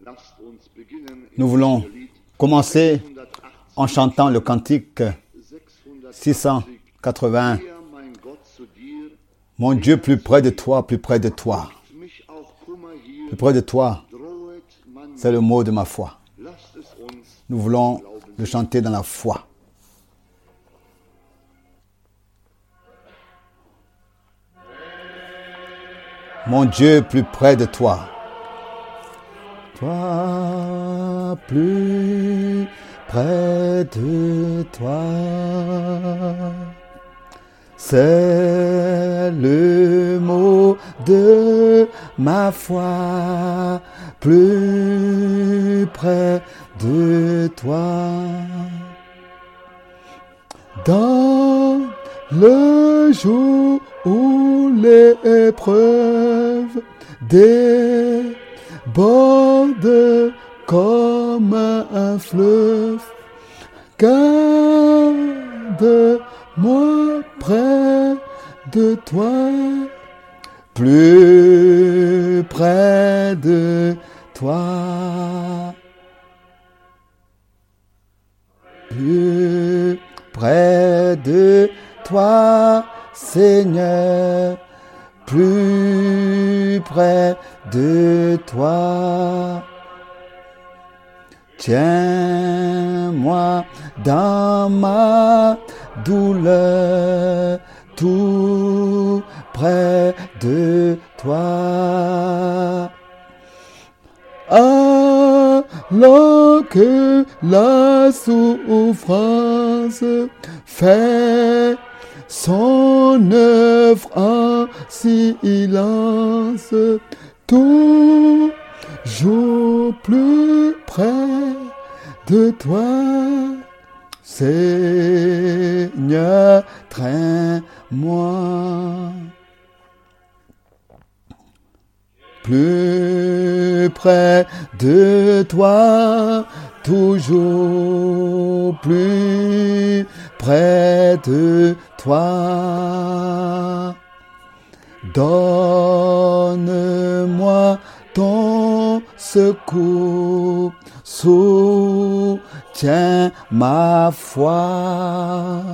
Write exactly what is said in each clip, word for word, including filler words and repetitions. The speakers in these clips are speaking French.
Nous voulons commencer en chantant le cantique six cent quatre-vingts. Mon Dieu, plus près de toi, plus près de toi. Plus près de toi, c'est le mot de ma foi. Nous voulons le chanter dans la foi. Mon Dieu, plus près de toi. Toi, plus près de toi. C'est le mot de ma foi, plus près de toi. Dans le jour où l'épreuve déborde comme un fleuve, garde-moi près de toi, plus près de toi, plus près de toi, Seigneur, plus près de toi. Tiens-moi dans ma douleur, tout près de toi. Alors que la souffrance fait son œuvre en silence, toujours plus près de toi, Seigneur, traîne-moi. Plus près de toi, toujours plus près de toi. Donne-moi ton secours, soutiens ma foi.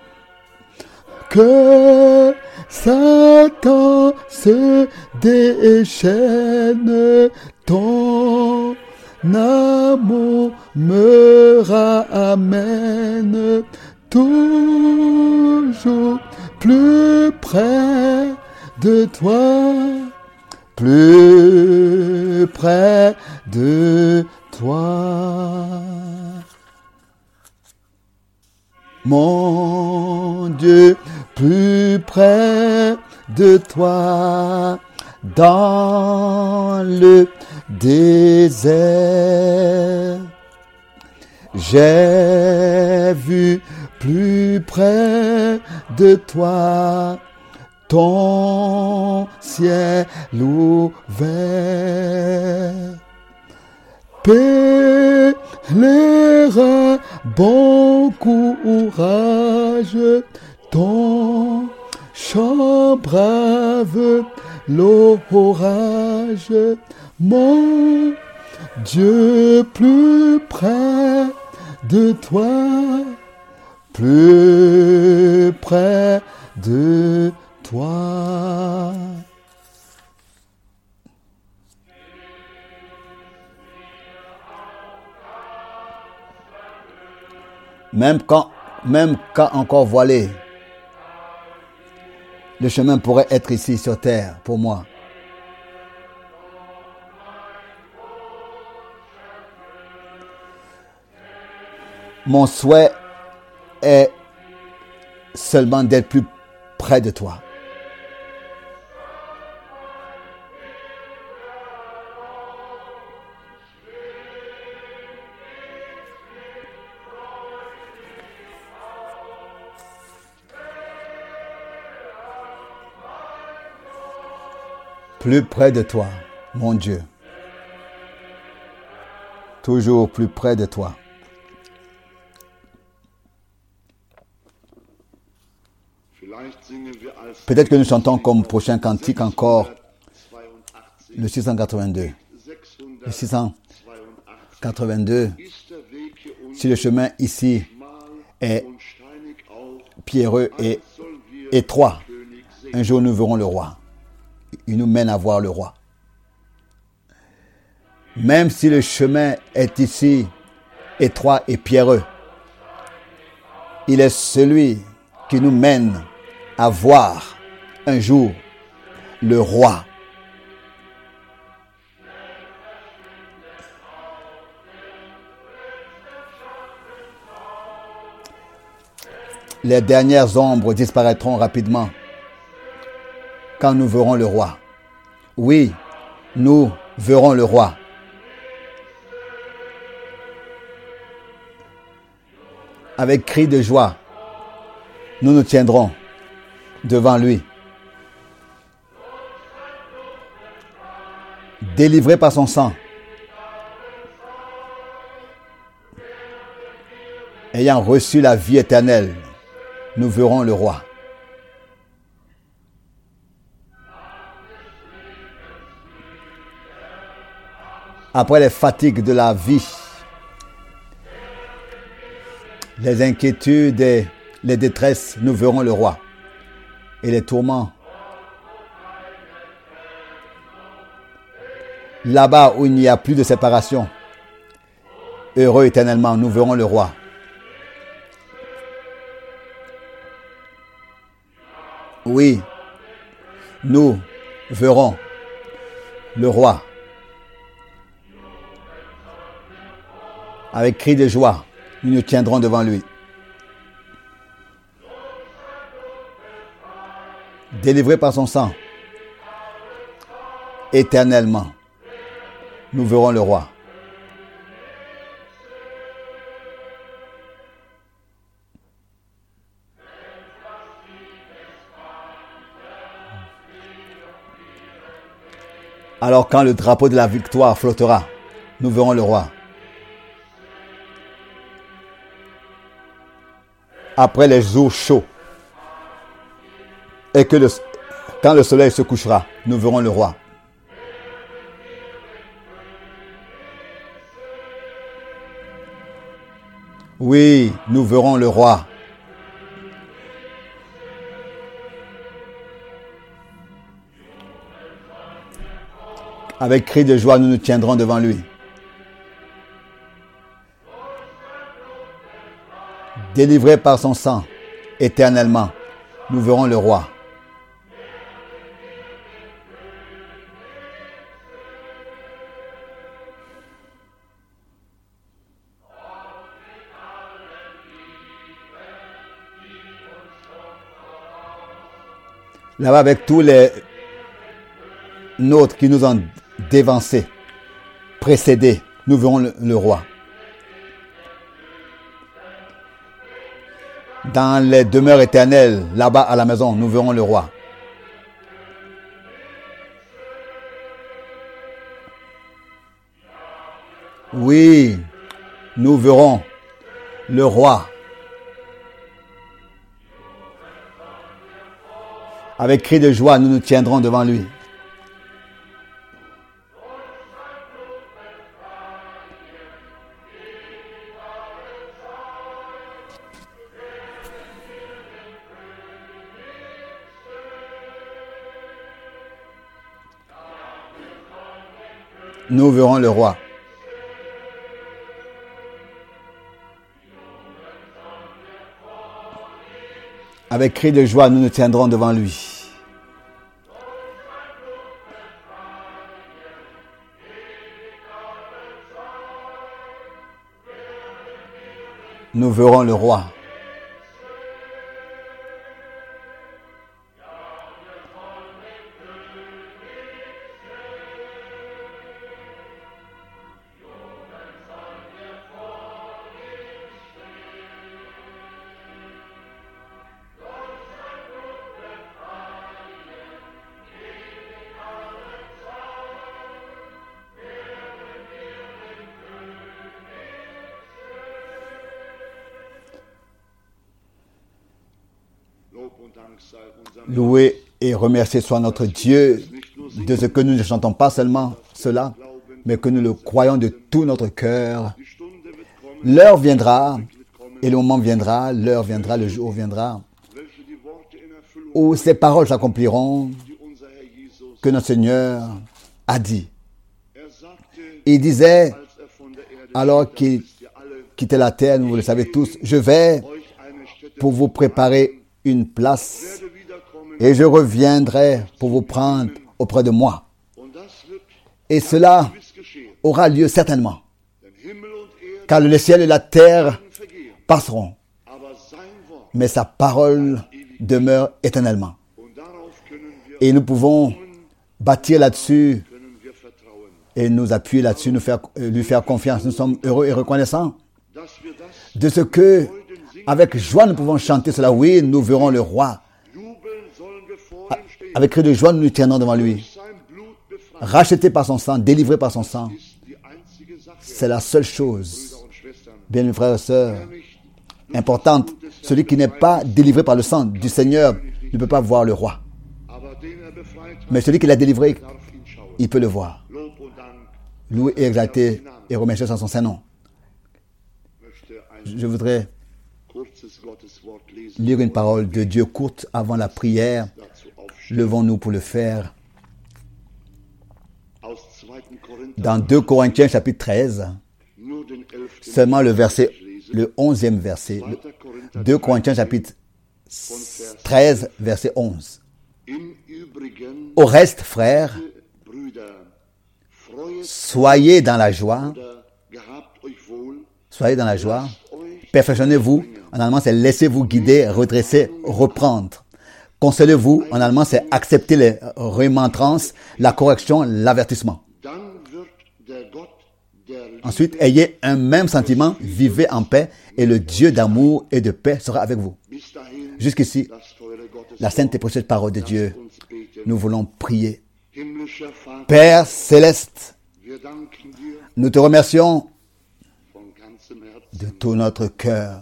Que Satan se déchaîne, ton amour me ramène toujours plus près de toi, plus près de toi. Mon Dieu, plus près de toi, dans le désert. J'ai vu plus près de toi ton ciel ouvert. Pèlerin, bon courage, ton chant brave l'orage. Mon Dieu, plus près de toi, plus près de toi. Même quand, même quand encore voilé, le chemin pourrait être ici sur terre pour moi. Mon souhait est seulement d'être plus près de toi. Plus près de toi, mon Dieu. Toujours plus près de toi. Peut-être que nous chantons comme prochain cantique encore le six cent quatre-vingt-deux. Le six cent quatre-vingt-deux. Si le chemin ici est pierreux et étroit, un jour nous verrons le roi. Il nous mène à voir le roi. Même si le chemin est ici étroit et pierreux, il est celui qui nous mène à voir un jour le roi. Les dernières ombres disparaîtront rapidement quand nous verrons le roi. Oui, nous verrons le roi. Avec cri de joie, nous nous tiendrons devant lui. Délivrés par son sang, ayant reçu la vie éternelle, nous verrons le roi. Après les fatigues de la vie, les inquiétudes et les détresses, nous verrons le roi. Et les tourments. Là-bas où il n'y a plus de séparation, heureux éternellement, nous verrons le roi. Oui, nous verrons le roi. Avec cri de joie, nous nous tiendrons devant lui. Délivrés par son sang, éternellement, nous verrons le roi. Alors quand le drapeau de la victoire flottera, nous verrons le roi. Après les jours chauds, et que le, quand le soleil se couchera, nous verrons le roi. Oui, nous verrons le roi. Avec cri de joie, nous nous tiendrons devant lui. Délivrés par son sang, éternellement, nous verrons le roi. Là-bas, avec tous les nôtres qui nous ont dévancés, précédés, nous verrons le, le roi. Dans les demeures éternelles, là-bas à la maison, nous verrons le roi. Oui, nous verrons le roi. Avec cri de joie, nous nous tiendrons devant lui. Nous verrons le roi. Avec cri de joie, nous nous tiendrons devant lui. Nous verrons le roi. Loué et remercié soit notre Dieu de ce que nous ne chantons pas seulement cela, mais que nous le croyons de tout notre cœur. L'heure viendra, et le moment viendra, l'heure viendra, le jour viendra, où ces paroles s'accompliront que notre Seigneur a dit. Il disait, alors qu'il quittait la terre, vous le savez tous, je vais pour vous préparer une place et je reviendrai pour vous prendre auprès de moi. Et cela aura lieu certainement, car le ciel et la terre passeront, mais sa parole demeure éternellement. Et nous pouvons bâtir là-dessus et nous appuyer là-dessus, nous faire, lui faire confiance. Nous sommes heureux et reconnaissants de ce que, avec joie, nous pouvons chanter cela. Oui, nous verrons le roi. Avec cri de joie, nous nous tiendrons devant lui. Racheté par son sang, délivré par son sang. C'est la seule chose, bien mes frères et sœurs, importante. Celui qui n'est pas délivré par le sang du Seigneur ne peut pas voir le roi. Mais celui qui l'a délivré, il peut le voir. Loué et exalté et remercié sans son Saint-Nom. Je voudrais lire une parole de Dieu courte avant la prière. Levons-nous pour le faire. Dans deux Corinthiens chapitre treize, seulement le verset, le onzième verset. deux Corinthiens chapitre treize, verset onze. Au reste, frères, soyez dans la joie. Soyez dans la joie. Perfectionnez-vous. En allemand, c'est laissez-vous guider, redresser, reprendre. Consolez-vous. En allemand, c'est accepter les remontrances, la correction, l'avertissement. Ensuite, ayez un même sentiment, vivez en paix, et le Dieu d'amour et de paix sera avec vous. Jusqu'ici, la sainte et précieuse parole de Dieu, nous voulons prier. Père céleste, nous te remercions de tout notre cœur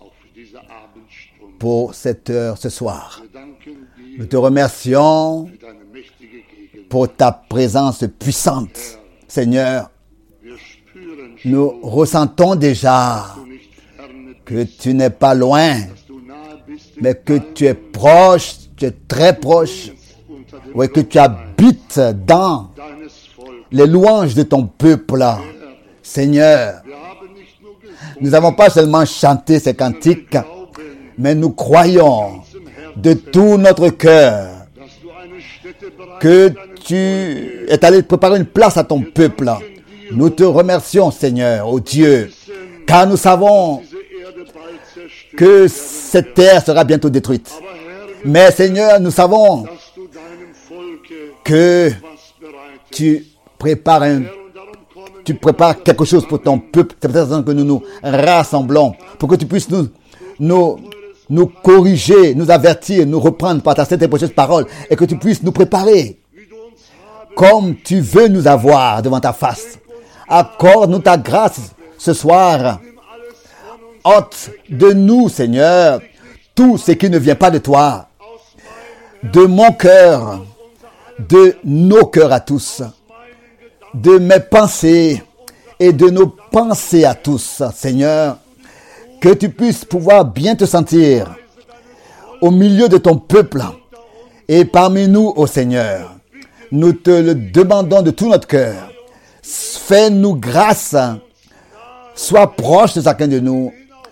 pour cette heure ce soir. Nous te remercions pour ta présence puissante, Seigneur. Nous ressentons déjà que tu n'es pas loin, mais que tu es proche, tu es très proche, oui, que tu habites dans les louanges de ton peuple, Seigneur. Nous n'avons pas seulement chanté ces cantiques, mais nous croyons de tout notre cœur que tu es allé préparer une place à ton peuple. Nous te remercions, Seigneur, ô Dieu, car nous savons que cette terre sera bientôt détruite. Mais, Seigneur, nous savons que tu prépares un, tu prépares quelque chose pour ton peuple. C'est peut-être que nous nous rassemblons pour que tu puisses nous, nous, nous corriger, nous avertir, nous reprendre par ta sainte et précieuse parole et que tu puisses nous préparer comme tu veux nous avoir devant ta face. Accorde-nous ta grâce ce soir. Ôte de nous, Seigneur, tout ce qui ne vient pas de toi, de mon cœur, de nos cœurs à tous, de mes pensées et de nos pensées à tous, Seigneur, que tu puisses pouvoir bien te sentir au milieu de ton peuple et parmi nous, ô Seigneur. Nous te le demandons de tout notre cœur. Fais-nous grâce. Sois proche de chacun de nous.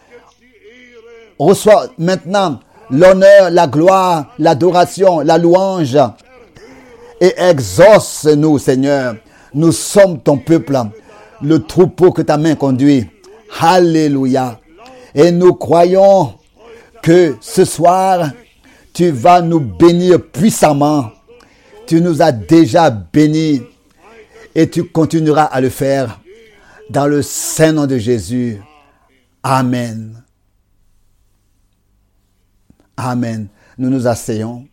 Reçois maintenant l'honneur, la gloire, l'adoration, la louange. Et exauce-nous, Seigneur. Nous sommes ton peuple, le troupeau que ta main conduit. Alléluia. Et nous croyons que ce soir, tu vas nous bénir puissamment. Tu nous as déjà bénis et tu continueras à le faire dans le saint nom de Jésus. Amen. Amen. Nous nous asseyons.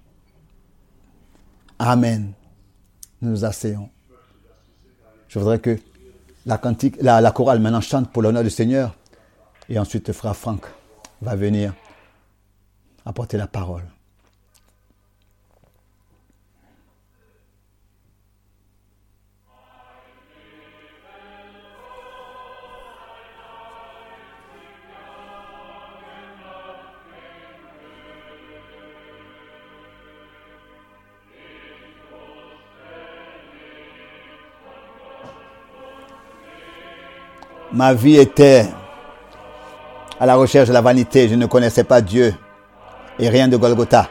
Amen. Nous nous asseyons. Je voudrais que la cantique, la, la chorale maintenant chante pour l'honneur du Seigneur. Et ensuite, le frère Franck va venir apporter la parole. Ma vie était à la recherche de la vanité. Je ne connaissais pas Dieu et rien de Golgotha.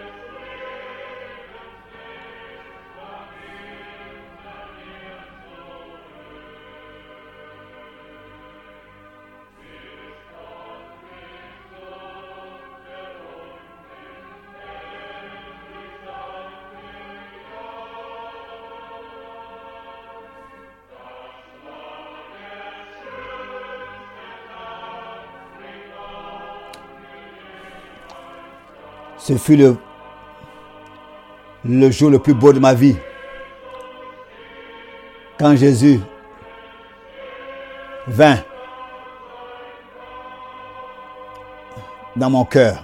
Ce fut le, le jour le plus beau de ma vie. Quand Jésus vint dans mon cœur.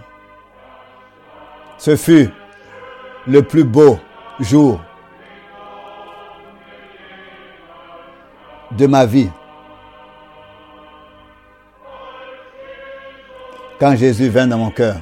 Ce fut le plus beau jour de ma vie. Quand Jésus vint dans mon cœur.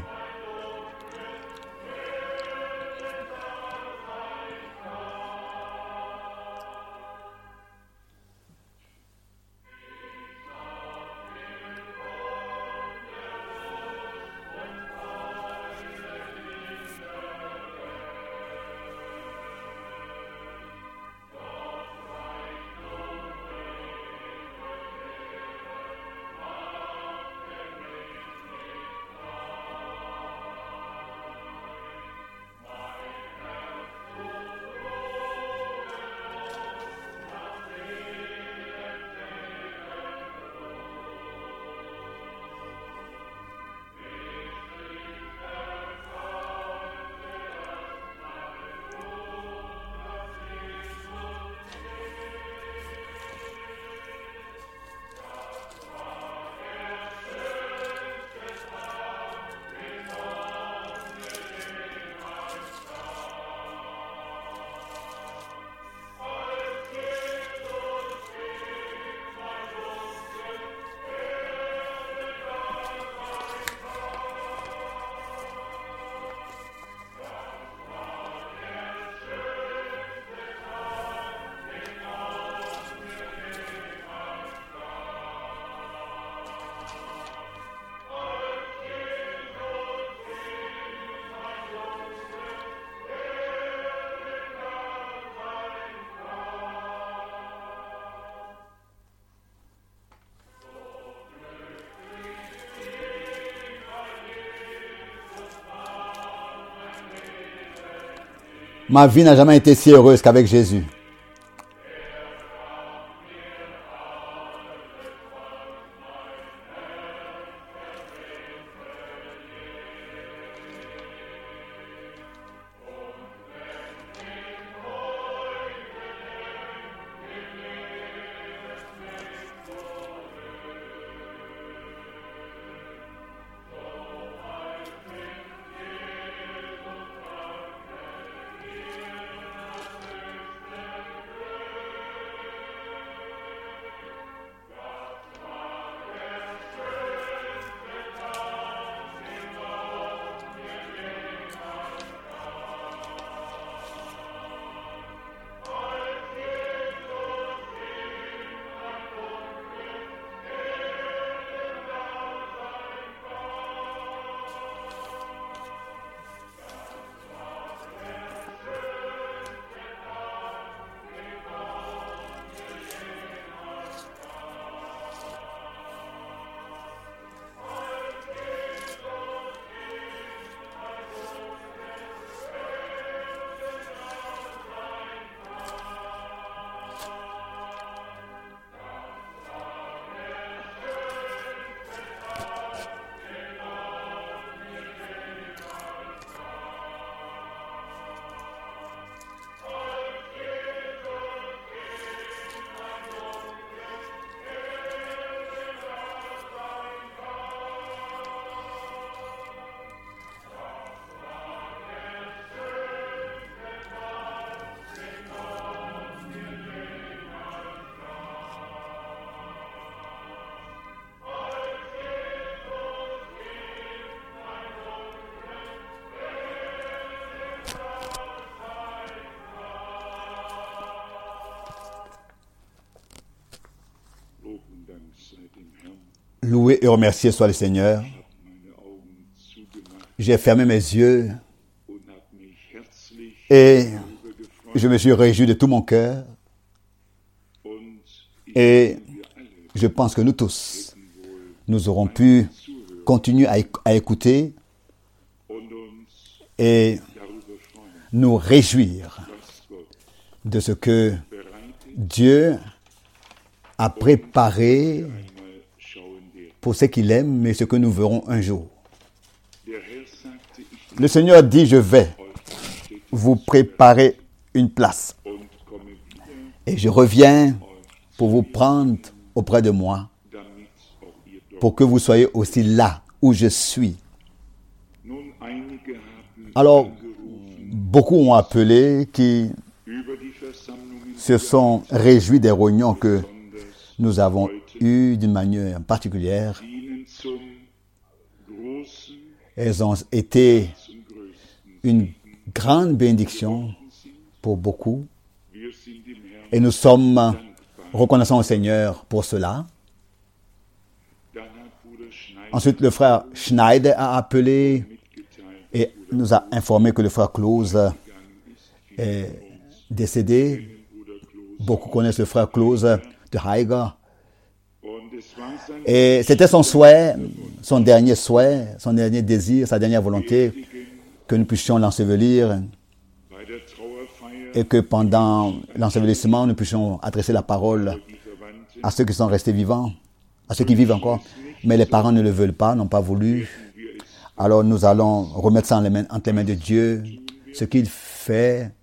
Ma vie n'a jamais été si heureuse qu'avec Jésus. Loué et remercié soit le Seigneur. J'ai fermé mes yeux et je me suis réjoui de tout mon cœur. Et je pense que nous tous, nous aurons pu continuer à, éc- à écouter et nous réjouir de ce que Dieu a préparé pour ce qu'il aime, mais ce que nous verrons un jour. Le Seigneur dit, je vais vous préparer une place. Et je reviens pour vous prendre auprès de moi, pour que vous soyez aussi là où je suis. Alors, beaucoup ont appelé qui se sont réjouis des réunions que nous avons eues d'une manière particulière. Elles ont été une grande bénédiction pour beaucoup. Et nous sommes reconnaissants au Seigneur pour cela. Ensuite, le frère Schneider a appelé et nous a informé que le frère Klose est décédé. Beaucoup connaissent le frère Klose de Haiger. Et c'était son souhait, son dernier souhait, son dernier désir, sa dernière volonté, que nous puissions l'ensevelir et que pendant l'ensevelissement, nous puissions adresser la parole à ceux qui sont restés vivants, à ceux qui vivent encore. Mais les parents ne le veulent pas, n'ont pas voulu. Alors nous allons remettre ça entre les mains, entre les mains de Dieu. Ce qu'il fait,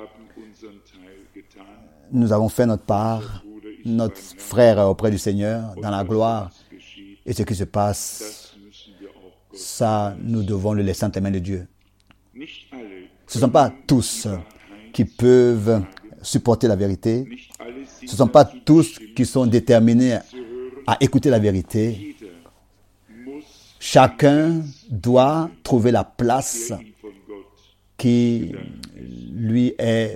nous avons fait notre part. Notre frère est auprès du Seigneur, dans la gloire. Et ce qui se passe, ça, nous devons le laisser entre les mains de Dieu. Ce ne sont pas tous qui peuvent supporter la vérité. Ce ne sont pas tous qui sont déterminés à écouter la vérité. Chacun doit trouver la place qui lui est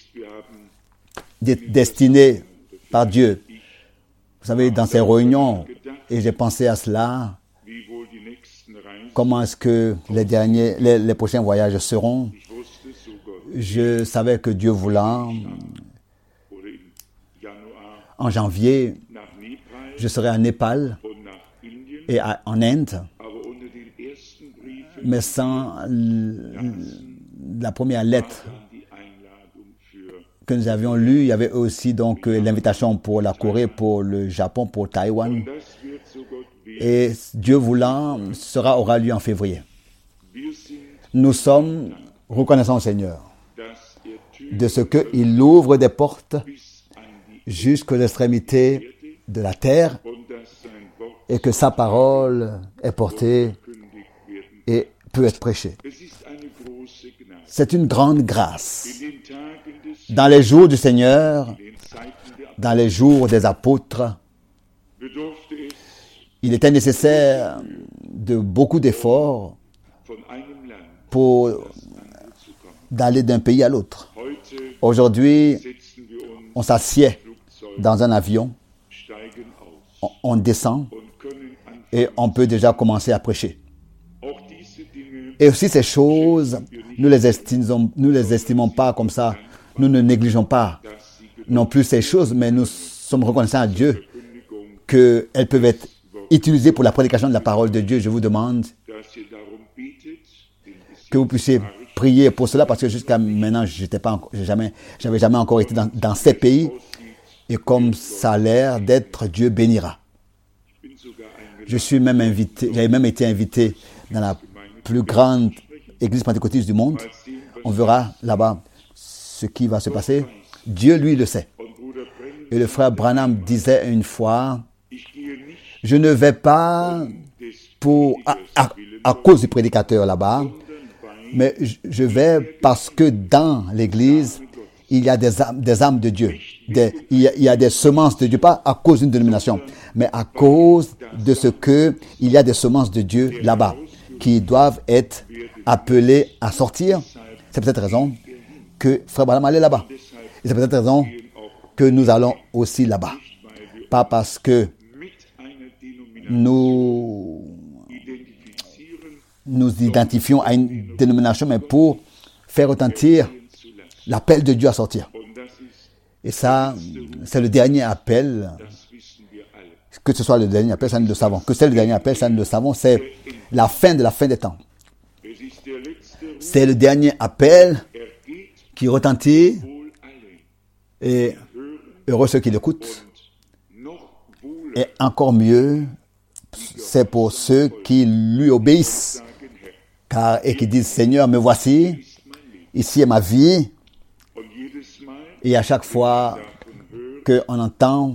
destinée par Dieu. Vous savez, dans ces réunions, et j'ai pensé à cela, comment est-ce que les derniers, les, les prochains voyages seront. Je savais que Dieu voulant, en janvier, je serai à Népal et à, en Inde, mais sans la première lettre que nous avions lue, il y avait aussi donc l'invitation pour la Corée, pour le Japon, pour Taïwan. Et Dieu voulant, sera aura lieu en février. Nous sommes reconnaissants au Seigneur de ce qu'il ouvre des portes jusqu'aux extrémités de la terre et que sa parole est portée et peut être prêchée. C'est une grande grâce. Dans les jours du Seigneur, dans les jours des apôtres, il était nécessaire de beaucoup d'efforts pour d'aller d'un pays à l'autre. Aujourd'hui, on s'assied dans un avion, on, on descend et on peut déjà commencer à prêcher. Et aussi ces choses, nous les estimons, nous les estimons pas comme ça. Nous ne négligeons pas non plus ces choses, mais nous sommes reconnaissants à Dieu qu'elles peuvent être utilisées pour la prédication de la parole de Dieu. Je vous demande que vous puissiez prier pour cela, parce que jusqu'à maintenant, j'étais pas encore, j'ai jamais, j'avais jamais encore été dans, dans ces pays. Et comme ça a l'air d'être, Dieu bénira. Je suis même invité, j'avais même été invité dans la plus grande église pentecôtiste du monde. On verra là-bas ce qui va se passer. Dieu, lui, le sait. Et le frère Branham disait une fois, je ne vais pas pour, à, à, à cause du prédicateur là-bas, mais je vais parce que dans l'église, il y a des âmes, des âmes de Dieu. Des, il, y a, il y a des semences de Dieu, pas à cause d'une dénomination, mais à cause de ce que il y a des semences de Dieu là-bas qui doivent être appelées à sortir. C'est peut-être raison que Frère Branham allait là-bas. Et c'est peut-être raison que nous allons aussi là-bas. Pas parce que nous nous identifions à une dénomination, mais pour faire retentir l'appel de Dieu à sortir. Et ça, c'est le dernier appel. Que ce soit le dernier appel, ça nous le savons. Que c'est le dernier appel, ça nous le savons. C'est la fin de la fin des temps. C'est le dernier appel qui retentit. Et heureux ceux qui l'écoutent. Et encore mieux, c'est pour ceux qui lui obéissent. Car, et qui disent, Seigneur, me voici. Ici est ma vie. Et à chaque fois qu'on entend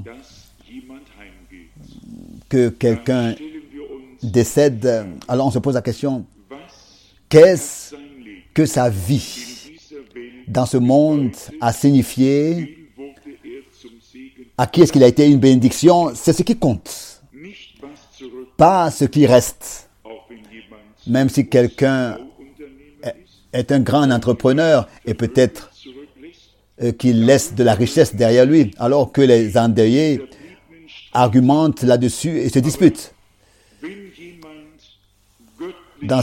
que quelqu'un décède, alors on se pose la question, qu'est-ce que sa vie dans ce monde a signifié? À qui est-ce qu'il a été une bénédiction? C'est ce qui compte, pas ce qui reste. Même si quelqu'un est un grand entrepreneur et peut-être qu'il laisse de la richesse derrière lui, alors que les endeuillés argumentent là-dessus et se disputent. Dans...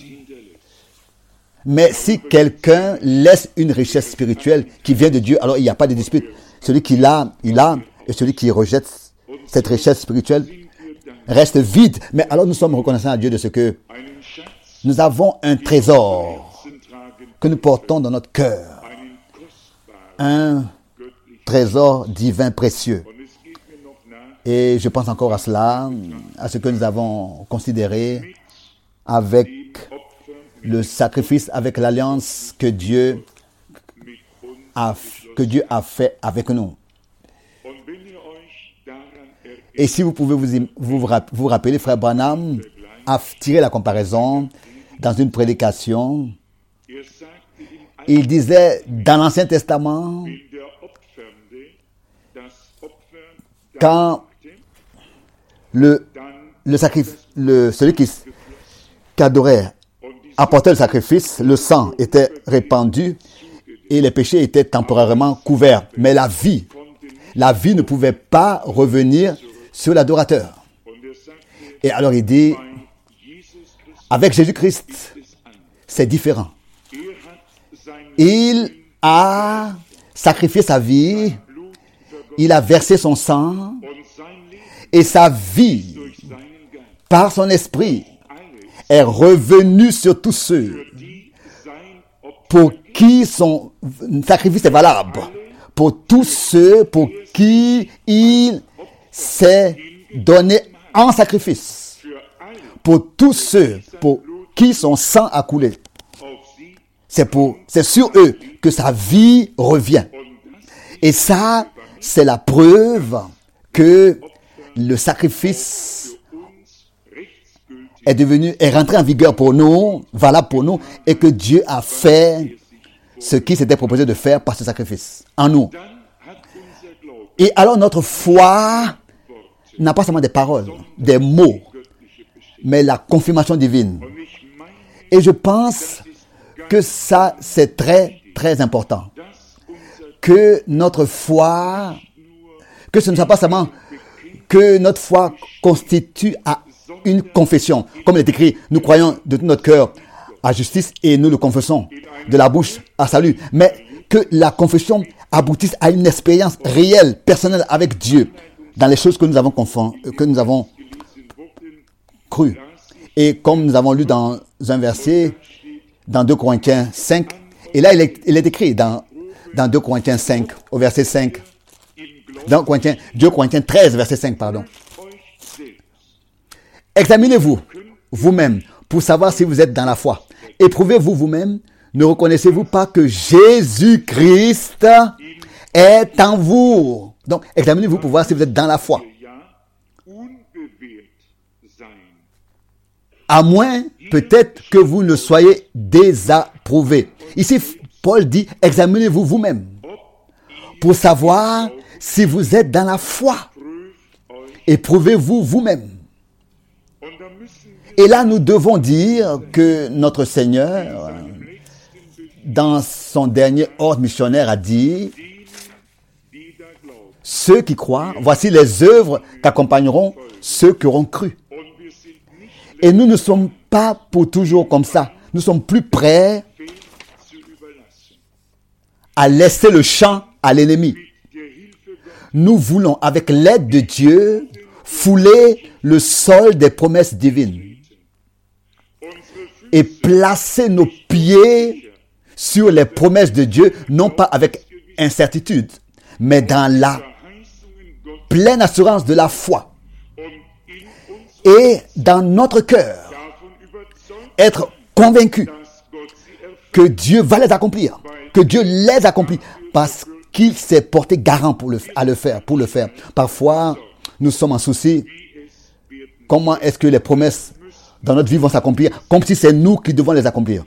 Mais si quelqu'un laisse une richesse spirituelle qui vient de Dieu, alors il n'y a pas de dispute. Celui qui l'a, il a, et celui qui rejette cette richesse spirituelle reste vide. Mais alors nous sommes reconnaissants à Dieu de ce que nous avons un trésor que nous portons dans notre cœur. Un trésor divin précieux. Et je pense encore à cela, à ce que nous avons considéré avec le sacrifice, avec l'alliance que Dieu a, que Dieu a fait avec nous. Et si vous pouvez vous, vous, vous rappeler, frère Branham a tiré la comparaison dans une prédication. Il disait dans l'Ancien Testament, quand le, le sacrifice, le, celui qui, qui adorait apportait le sacrifice, le sang était répandu et les péchés étaient temporairement couverts. Mais la vie, la vie ne pouvait pas revenir sur l'adorateur. Et alors il dit, avec Jésus-Christ, c'est différent. Il a sacrifié sa vie, il a versé son sang, et sa vie, par son esprit, est revenue sur tous ceux pour qui son sacrifice est valable. Pour tous ceux pour qui il s'est donné en sacrifice. Pour tous ceux pour qui son sang a coulé. C'est pour, c'est sur eux que sa vie revient. Et ça, c'est la preuve que le sacrifice est devenu, est rentré en vigueur pour nous, valable pour nous, et que Dieu a fait ce qu'il s'était proposé de faire par ce sacrifice en nous. Et alors notre foi n'a pas seulement des paroles, des mots, mais la confirmation divine. Et je pense que ça, c'est très, très important. Que notre foi, que ce ne soit pas seulement que notre foi constitue à une confession. Comme il est écrit, nous croyons de tout notre cœur à justice et nous le confessons de la bouche à salut. Mais que la confession aboutisse à une expérience réelle, personnelle avec Dieu dans les choses que nous avons confond, que nous avons cru. Et comme nous avons lu dans un verset, dans deux Corinthiens cinq, et là il est, il est écrit dans, dans deux Corinthiens cinq, au verset cinq, dans Corinthiens, deux Corinthiens treize, verset cinq, pardon. Examinez-vous vous-même pour savoir si vous êtes dans la foi. Éprouvez-vous vous-même. Ne reconnaissez-vous pas que Jésus-Christ est en vous? Donc, examinez-vous pour voir si vous êtes dans la foi. À moins, peut-être, que vous ne soyez désapprouvé. Ici, Paul dit, examinez-vous vous-même pour savoir si vous êtes dans la foi. Éprouvez-vous vous-même. Et là, nous devons dire que notre Seigneur, dans son dernier ordre missionnaire, a dit, ceux qui croient, voici les œuvres qu'accompagneront ceux qui auront cru. Et nous ne sommes pas pour toujours comme ça. Nous sommes plus prêts à laisser le champ à l'ennemi. Nous voulons, avec l'aide de Dieu, fouler le sol des promesses divines et placer nos pieds sur les promesses de Dieu, non pas avec incertitude, mais dans la pleine assurance de la foi. Et dans notre cœur, être convaincu que Dieu va les accomplir, que Dieu les accomplit, parce qu'il s'est porté garant pour le, à le faire, pour le faire. Parfois, nous sommes en souci. Comment est-ce que les promesses dans notre vie vont s'accomplir, comme si c'est nous qui devons les accomplir?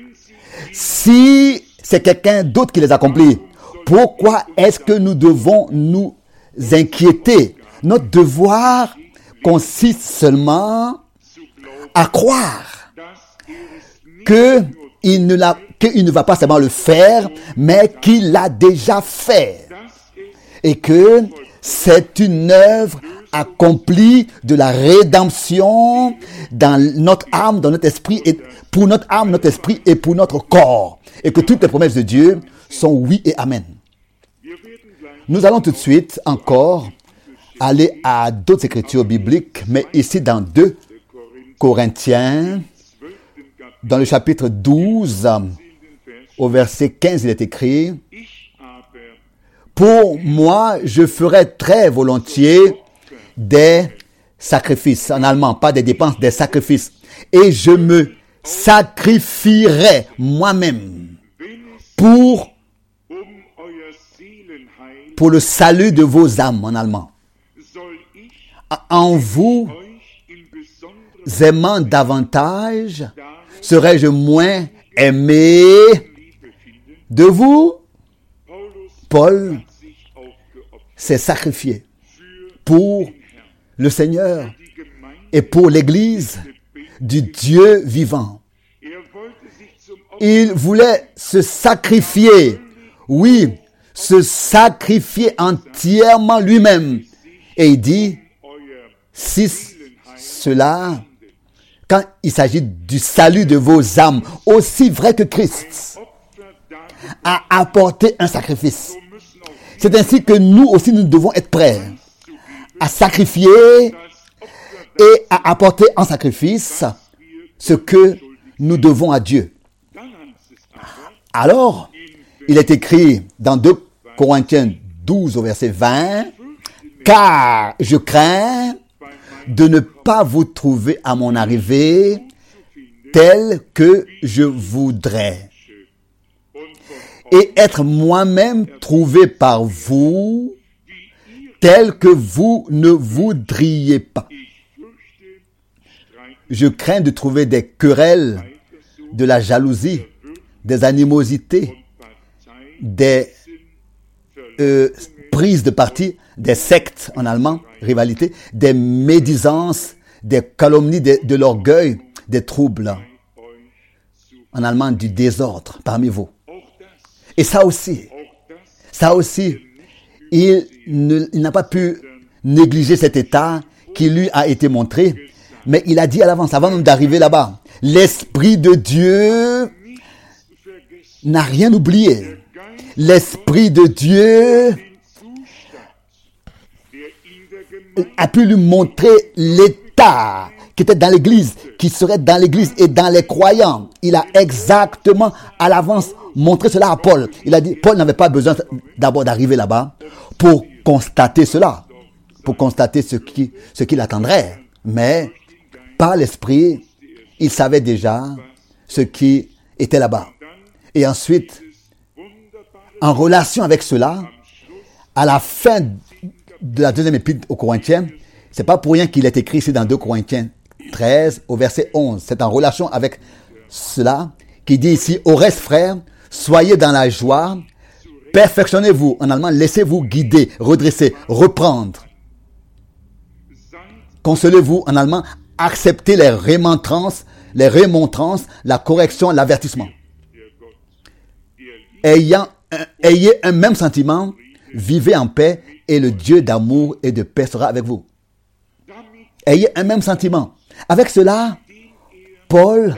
Si c'est quelqu'un d'autre qui les accomplit, pourquoi est-ce que nous devons nous inquiéter? Notre devoir consiste seulement à croire que il ne l'a, qu'il ne va pas seulement le faire, mais qu'il l'a déjà fait. Et que c'est une œuvre accomplie de la rédemption dans notre âme, dans notre esprit, et pour notre âme, notre esprit et pour notre corps. Et que toutes les promesses de Dieu sont oui et amen. Nous allons tout de suite encore aller à d'autres écritures bibliques, mais ici dans deux Corinthiens, dans le chapitre douze, au verset quinze, il est écrit: pour moi, je ferai très volontiers des sacrifices. En allemand, pas des dépenses, des sacrifices. Et je me sacrifierai moi-même pour, pour le salut de vos âmes, en allemand. En vous aimant davantage, serais-je moins aimé de vous? Paul s'est sacrifié pour le Seigneur et pour l'Église du Dieu vivant. Il voulait se sacrifier, oui, se sacrifier entièrement lui-même. Et il dit, si cela, quand il s'agit du salut de vos âmes, aussi vrai que Christ a apporté un sacrifice, c'est ainsi que nous aussi nous devons être prêts à sacrifier et à apporter en sacrifice ce que nous devons à Dieu. Alors, il est écrit dans deux Corinthiens douze au verset vingt, « Car je crains de ne pas vous trouver à mon arrivée tel que je voudrais, et être moi-même trouvé par vous tel que vous ne voudriez pas. Je crains de trouver des querelles, de la jalousie, des animosités, des euh, prises de parti, des sectes en allemand, rivalité, des médisances, des calomnies, de, de l'orgueil, des troubles, en allemand du désordre parmi vous. Et ça aussi, ça aussi, il, ne, il n'a pas pu négliger cet état qui lui a été montré, mais il a dit à l'avance, avant même d'arriver là-bas, l'Esprit de Dieu n'a rien oublié. L'Esprit de Dieu a pu lui montrer l'état qui était dans l'Église, qui serait dans l'Église et dans les croyants. Il a exactement à l'avance montré cela à Paul. Il a dit, Paul n'avait pas besoin d'abord d'arriver là-bas pour constater cela, pour constater ce qui, ce qu'il attendrait. Mais par l'Esprit, il savait déjà ce qui était là-bas. Et ensuite, en relation avec cela, à la fin de la deuxième épître aux Corinthiens, c'est pas pour rien qu'il est écrit ici dans deux Corinthiens treize au verset onze. C'est en relation avec cela qu'il dit ici, au reste frères, soyez dans la joie, perfectionnez-vous, en allemand, laissez-vous guider, redresser, reprendre. Consolez-vous, en allemand, acceptez les remontrances, les remontrances, la correction, l'avertissement. Ayant, un, ayez un même sentiment, vivez en paix et le Dieu d'amour et de paix sera avec vous. Ayez un même sentiment. Avec cela, Paul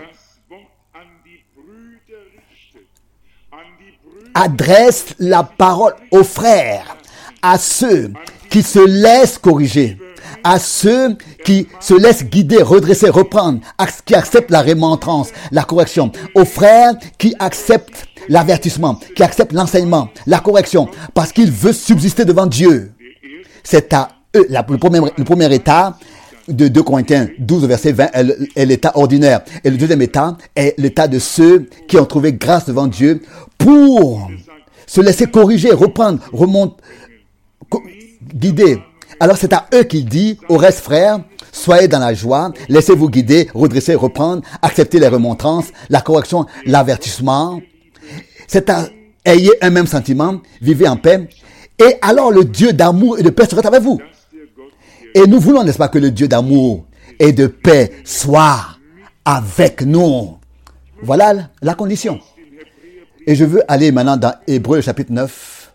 adresse la parole aux frères, à ceux qui se laissent corriger, à ceux qui se laissent guider, redresser, reprendre, qui acceptent la remontrance, la correction, aux frères qui acceptent l'avertissement, qui acceptent l'enseignement, la correction, parce qu'il veut subsister devant Dieu. C'est à eux, la, le, premier, le premier état de deux Corinthiens douze, verset vingt, est, est l'état ordinaire. Et le deuxième état est l'état de ceux qui ont trouvé grâce devant Dieu pour se laisser corriger, reprendre, remonter, guider. Alors c'est à eux qu'il dit, au reste frères, soyez dans la joie, laissez-vous guider, redresser, reprendre, acceptez les remontrances, la correction, l'avertissement. C'est à ayez un même sentiment, vivez en paix. Et alors le Dieu d'amour et de paix sera avec vous. Et nous voulons, n'est-ce pas, que le Dieu d'amour et de paix soit avec nous. Voilà la condition. Et je veux aller maintenant dans Hébreux, le chapitre neuf.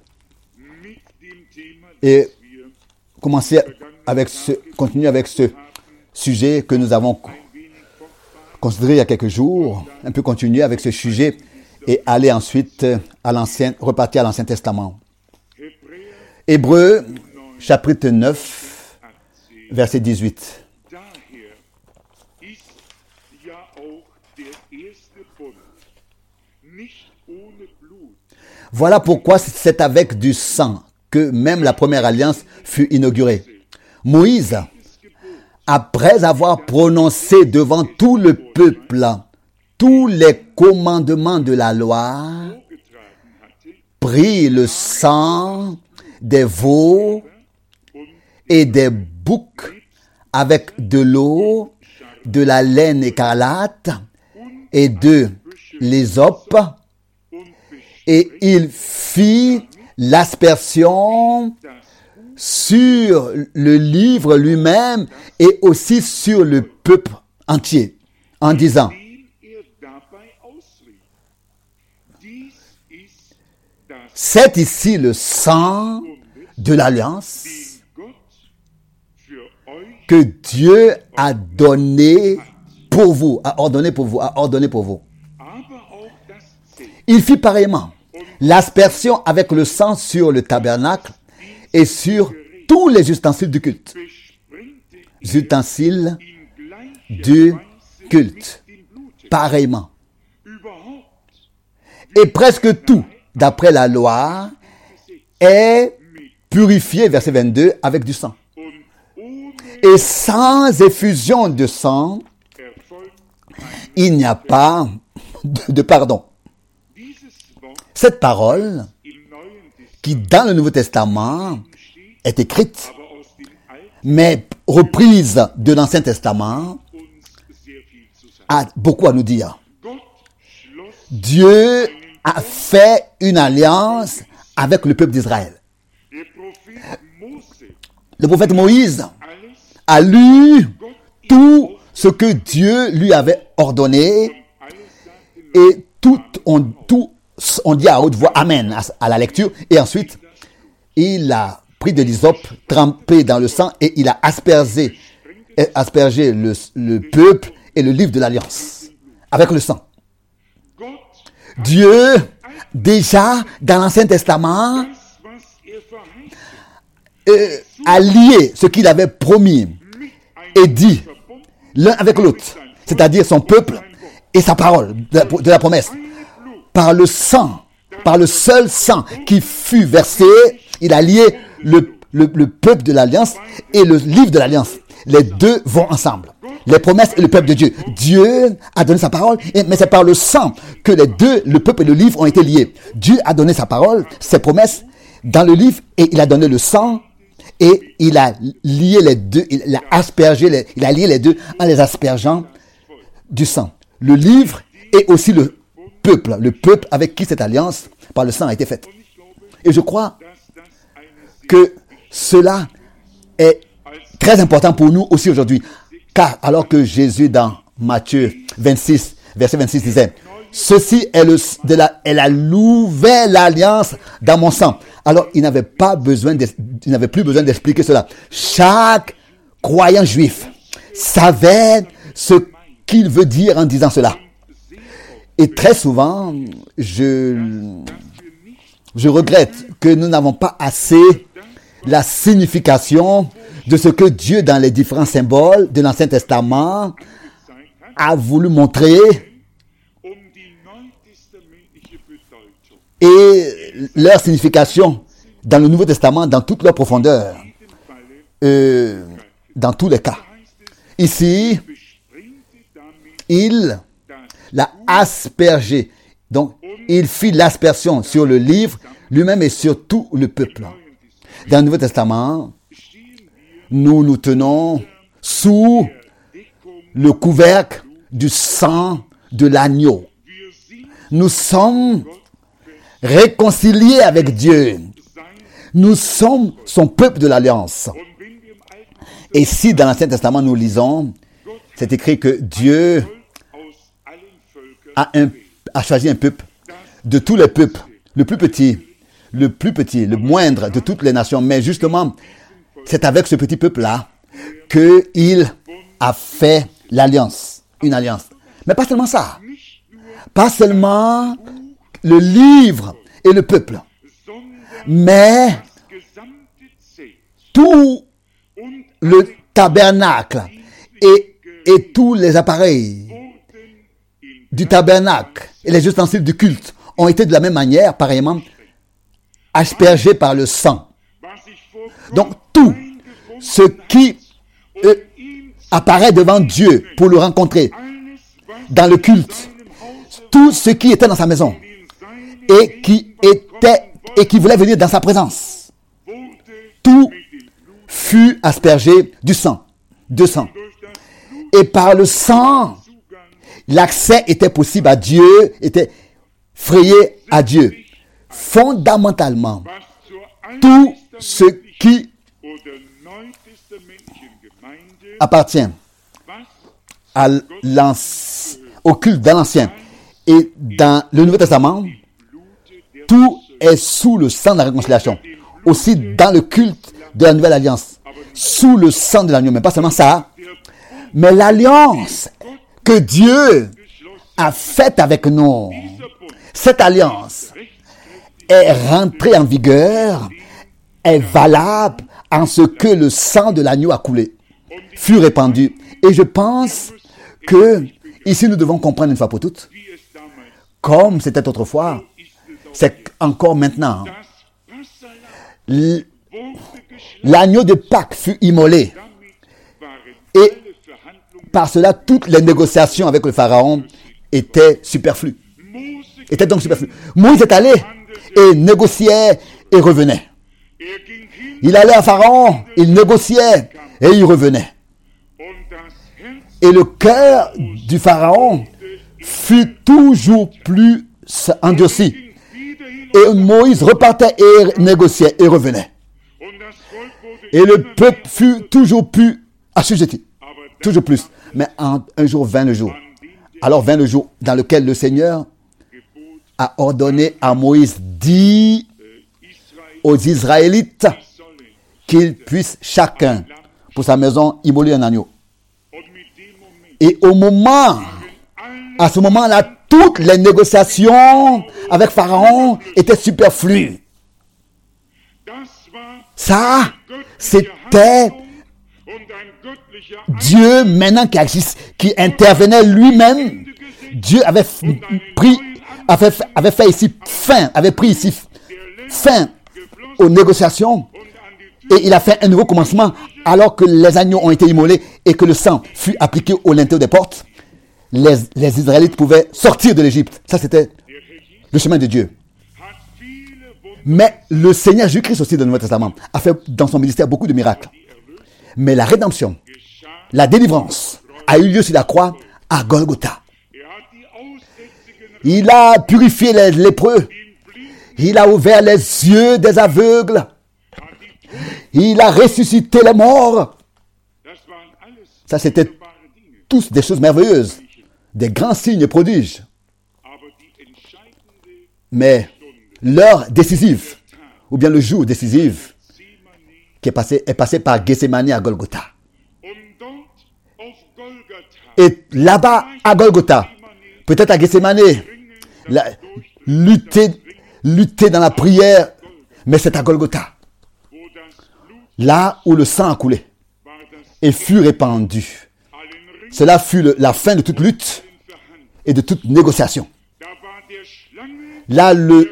Et commencer avec ce, continuer avec ce sujet que nous avons considéré il y a quelques jours. Un peu continuer avec ce sujet et aller ensuite à l'ancien, repartir à l'Ancien Testament. Hébreux, chapitre neuf, verset dix-huit. Voilà pourquoi c'est avec du sang que même la première alliance fut inaugurée. Moïse, après avoir prononcé devant tout le peuple tous les commandements de la loi, prit le sang des veaux et des boucs avec de l'eau, de la laine écarlate et de l'hysope, et il fit l'aspersion sur le livre lui-même et aussi sur le peuple entier, en disant: c'est ici le sang de l'alliance que Dieu a donné pour vous, a ordonné pour vous, a ordonné pour vous. Il fit pareillement l'aspersion avec le sang sur le tabernacle et sur tous les ustensiles du culte. Ustensiles du culte. Pareillement. Et presque tout, d'après la loi, est purifié, verset vingt-deux, avec du sang. Et sans effusion de sang, il n'y a pas de, de pardon. Cette parole, qui dans le Nouveau Testament est écrite, mais reprise de l'Ancien Testament, a beaucoup à nous dire. Dieu a fait une alliance avec le peuple d'Israël. Le prophète Moïse a lu tout ce que Dieu lui avait ordonné et tout on, tout, on dit à haute voix Amen à, à la lecture, et ensuite il a pris de l'hysope trempé dans le sang et il a aspergé, aspergé le, le peuple et le livre de l'Alliance avec le sang. Dieu, déjà dans l'Ancien Testament, euh, a lié ce qu'il avait promis et dit l'un avec l'autre, c'est-à-dire son peuple et sa parole de la, de la promesse. Par le sang, par le seul sang qui fut versé, il a lié le, le, le peuple de l'Alliance et le livre de l'Alliance. Les deux vont ensemble. Les promesses et le peuple de Dieu. Dieu a donné sa parole, mais c'est par le sang que les deux, le peuple et le livre, ont été liés. Dieu a donné sa parole, ses promesses dans le livre, et il a donné le sang, et il a lié les deux, il a aspergé, les, il a lié les deux en les aspergeant du sang. Le livre et aussi le peuple, le peuple avec qui cette alliance par le sang a été faite. Et je crois que cela est très important pour nous aussi aujourd'hui. Car alors que Jésus dans Matthieu vingt-six, verset vingt-six disait: ceci est, le, de la, est la nouvelle alliance dans mon sang. Alors il n'avait pas besoin, de, il n'avait plus besoin d'expliquer cela. Chaque croyant juif savait ce qu'il veut dire en disant cela. Et très souvent, je, je regrette que nous n'avons pas assez la signification de ce que Dieu, dans les différents symboles de l'Ancien Testament, a voulu montrer, et leur signification dans le Nouveau Testament, dans toute leur profondeur, euh, dans tous les cas. Ici, il l'a aspergé. Donc, il fit l'aspersion sur le livre lui-même et sur tout le peuple. Dans le Nouveau Testament, nous nous tenons sous le couvercle du sang de l'agneau. Nous sommes réconciliés avec Dieu. Nous sommes son peuple de l'Alliance. Et si dans l'Ancien Testament nous lisons, c'est écrit que Dieu a, un, a choisi un peuple de tous les peuples, le plus petit, le plus petit, le moindre de toutes les nations. Mais justement, c'est avec ce petit peuple-là qu'il a fait l'alliance, une alliance. Mais pas seulement ça, pas seulement le livre et le peuple, mais tout le tabernacle et, et tous les appareils du tabernacle et les ustensiles du culte ont été de la même manière, pareillement, aspergés par le sang. Donc tout ce qui euh, apparaît devant Dieu pour le rencontrer dans le culte, tout ce qui était dans sa maison et qui était et qui voulait venir dans sa présence, tout fut aspergé du sang, de sang. Et par le sang, l'accès était possible à Dieu, était frayé à Dieu. Fondamentalement, tout ce qui appartient à au culte dans l'Ancien et dans le Nouveau Testament, tout est sous le sang de la réconciliation. Aussi dans le culte de la Nouvelle Alliance, sous le sang de l'agneau. Mais pas seulement ça, mais l'alliance que Dieu a faite avec nous, cette alliance est rentrée en vigueur, est valable en ce que le sang de l'agneau a coulé, fut répandu. Et je pense que ici nous devons comprendre une fois pour toutes, comme c'était autrefois, c'est encore maintenant. L'agneau de Pâques fut immolé. Et par cela, toutes les négociations avec le Pharaon étaient superflues. Étaient donc superflues. Moïse est allé et négociait et revenait. Il allait à Pharaon, il négociait et il revenait. Et le cœur du Pharaon fut toujours plus endurci. Et Moïse repartait et négociait et revenait. Et le peuple fut toujours plus assujetti. Toujours plus. Mais en un jour vint le jour. Alors vint le jour dans lequel le Seigneur a ordonné à Moïse, dit aux Israélites qu'ils puissent chacun pour sa maison immoler un agneau. Et au moment, à ce moment-là, toutes les négociations avec Pharaon étaient superflues. Ça, c'était Dieu maintenant qui agisse, qui intervenait lui-même. Dieu avait pris, avait, avait fait ici fin, avait pris ici fin aux négociations. Et il a fait un nouveau commencement alors que les agneaux ont été immolés et que le sang fut appliqué au linteau des portes. Les, les Israélites pouvaient sortir de l'Égypte. Ça, c'était le chemin de Dieu. Mais le Seigneur Jésus-Christ aussi, dans le Nouveau Testament, a fait dans son ministère beaucoup de miracles. Mais la rédemption, la délivrance, a eu lieu sur la croix à Golgotha. Il a purifié les lépreux. Il a ouvert les yeux des aveugles. Il a ressuscité les morts. Ça, c'était tous des choses merveilleuses, des grands signes et prodiges. Mais l'heure décisive, ou bien le jour décisif, qui est passé, est passé par Gethsémani à Golgotha. Et là-bas, à Golgotha, peut-être à Gethsemane, la, lutter, lutter dans la prière, mais c'est à Golgotha, là où le sang a coulé et fut répandu. Cela fut le, la fin de toute lutte et de toute négociation. Là, le,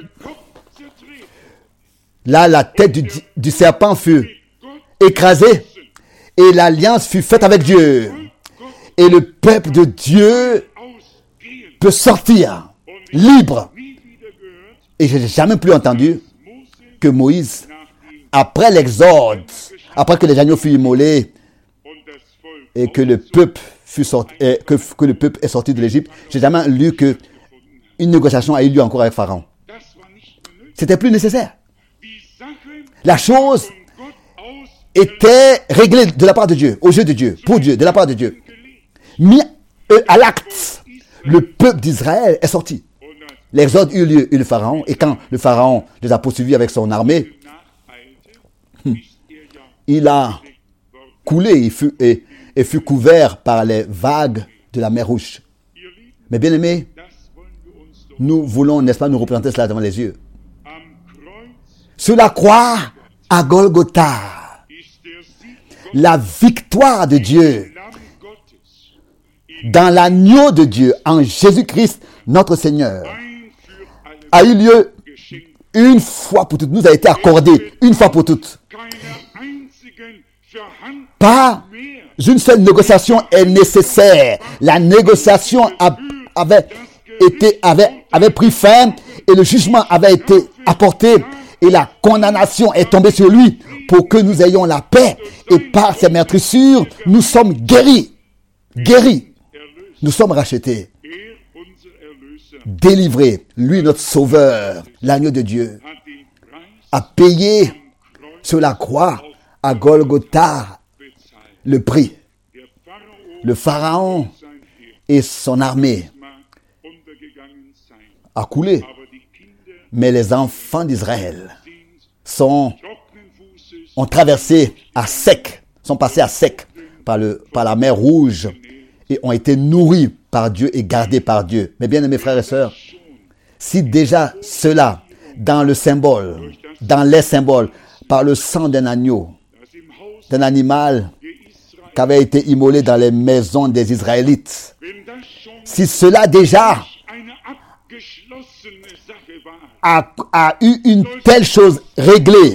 là la tête du, du serpent fut écrasée et l'alliance fut faite avec Dieu. Et le peuple de Dieu peut sortir libre. Et je n'ai jamais plus entendu que Moïse, après l'exode, après que les agneaux furent immolés et que le peuple fut sorti, et que, que le peuple est sorti de l'Égypte, j'ai jamais lu que une négociation a eu lieu encore avec Pharaon. C'était plus nécessaire. La chose était réglée de la part de Dieu, au jeu de Dieu, pour Dieu, de la part de Dieu. Mis à l'acte, le peuple d'Israël est sorti. L'exode eut lieu, et le Pharaon, et quand le Pharaon les a poursuivis avec son armée, il a coulé il fut, et, et fut couvert par les vagues de la mer Rouge. Mais bien aimés, nous voulons, n'est-ce pas, nous représenter cela devant les yeux. Sur la croix, à Golgotha, la victoire de Dieu dans l'agneau de Dieu, en Jésus-Christ, notre Seigneur, a eu lieu une fois pour toutes, nous a été accordé une fois pour toutes. Pas une seule négociation est nécessaire. La négociation a, avait été, avait, avait pris fin et le jugement avait été apporté et la condamnation est tombée sur lui pour que nous ayons la paix. Et par ses meurtrissures, nous sommes guéris. Guéris. Nous sommes rachetés. Délivrés. Lui, notre sauveur, l'agneau de Dieu, a payé sur la croix à Golgotha le prix. Le Pharaon et son armée a coulé. Mais les enfants d'Israël sont, ont traversé à sec, sont passés à sec par, le, par la mer Rouge et ont été nourris par Dieu et gardés par Dieu. Mais bien aimés frères et sœurs, si déjà cela, dans le symbole, dans les symboles, par le sang d'un agneau, d'un animal qui avait été immolé dans les maisons des Israélites, si cela déjà a, a eu une telle chose réglée,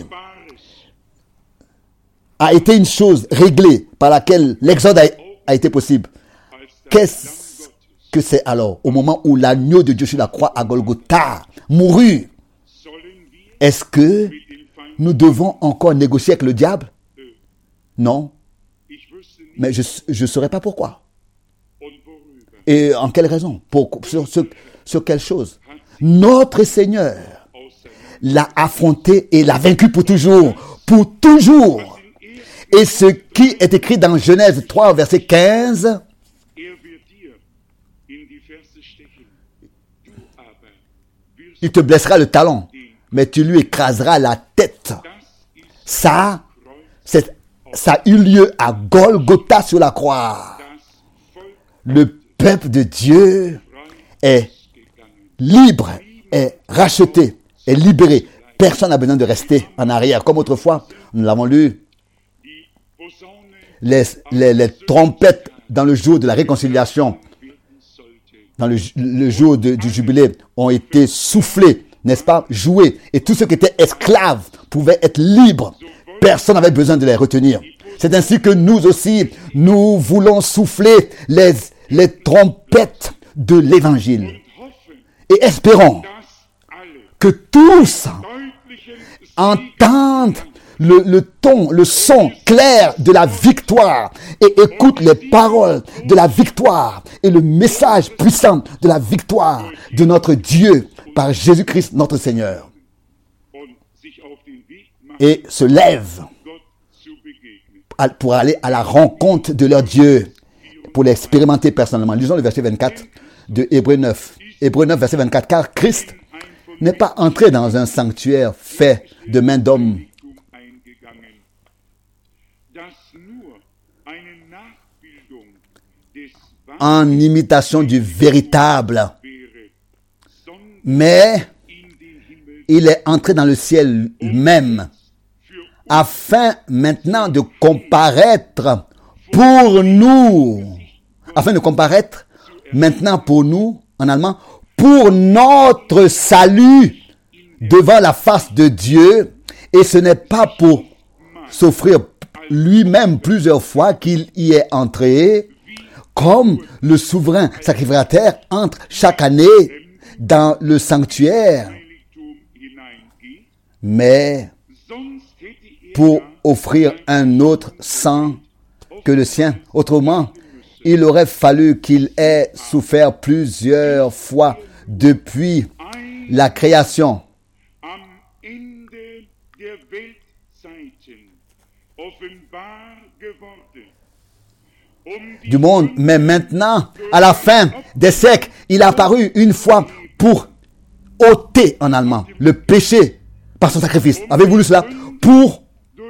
a été une chose réglée par laquelle l'exode a, a été possible, qu'est-ce que c'est alors au moment où l'agneau de Dieu sur la croix à Golgotha mourut? Est-ce que nous devons encore négocier avec le diable? Non. Mais je ne saurais pas pourquoi. Et en quelle raison? Pour, sur, sur, sur quelle chose? Notre Seigneur l'a affronté et l'a vaincu pour toujours. Pour toujours. Et ce qui est écrit dans Genèse trois, verset quinze, il te blessera le talon, mais tu lui écraseras la tête. Ça, c'est, ça a eu lieu à Golgotha sur la croix. Le peuple de Dieu est libre, est racheté, est libéré. Personne n'a besoin de rester en arrière. Comme autrefois, nous l'avons lu, les, les, les trompettes dans le jour de la réconciliation, dans le, le jour de, du jubilé, ont été soufflées, n'est-ce pas, jouées. Et tous ceux qui étaient esclaves pouvaient être libres. Personne n'avait besoin de les retenir. C'est ainsi que nous aussi, nous voulons souffler les, les trompettes de l'évangile. Et espérons que tous entendent le, le ton, le son clair de la victoire et écoutent les paroles de la victoire et le message puissant de la victoire de notre Dieu par Jésus-Christ notre Seigneur. Et se lèvent pour aller à la rencontre de leur Dieu, pour l'expérimenter personnellement. Lisons le verset vingt-quatre de Hébreux neuf. Hébreux neuf, verset vingt-quatre. Car Christ n'est pas entré dans un sanctuaire fait de main d'homme, en imitation du véritable. Mais il est entré dans le ciel même, afin maintenant de comparaître pour nous, afin de comparaître maintenant pour nous, en allemand, pour notre salut devant la face de Dieu. Et ce n'est pas pour s'offrir lui-même plusieurs fois qu'il y est entré, comme le souverain sacrificateur entre chaque année dans le sanctuaire, mais pour offrir un autre sang que le sien. Autrement, il aurait fallu qu'il ait souffert plusieurs fois depuis la création du monde. Mais maintenant, à la fin des siècles, il est apparu une fois pour ôter, en allemand, le péché par son sacrifice. Avez-vous lu cela? Pour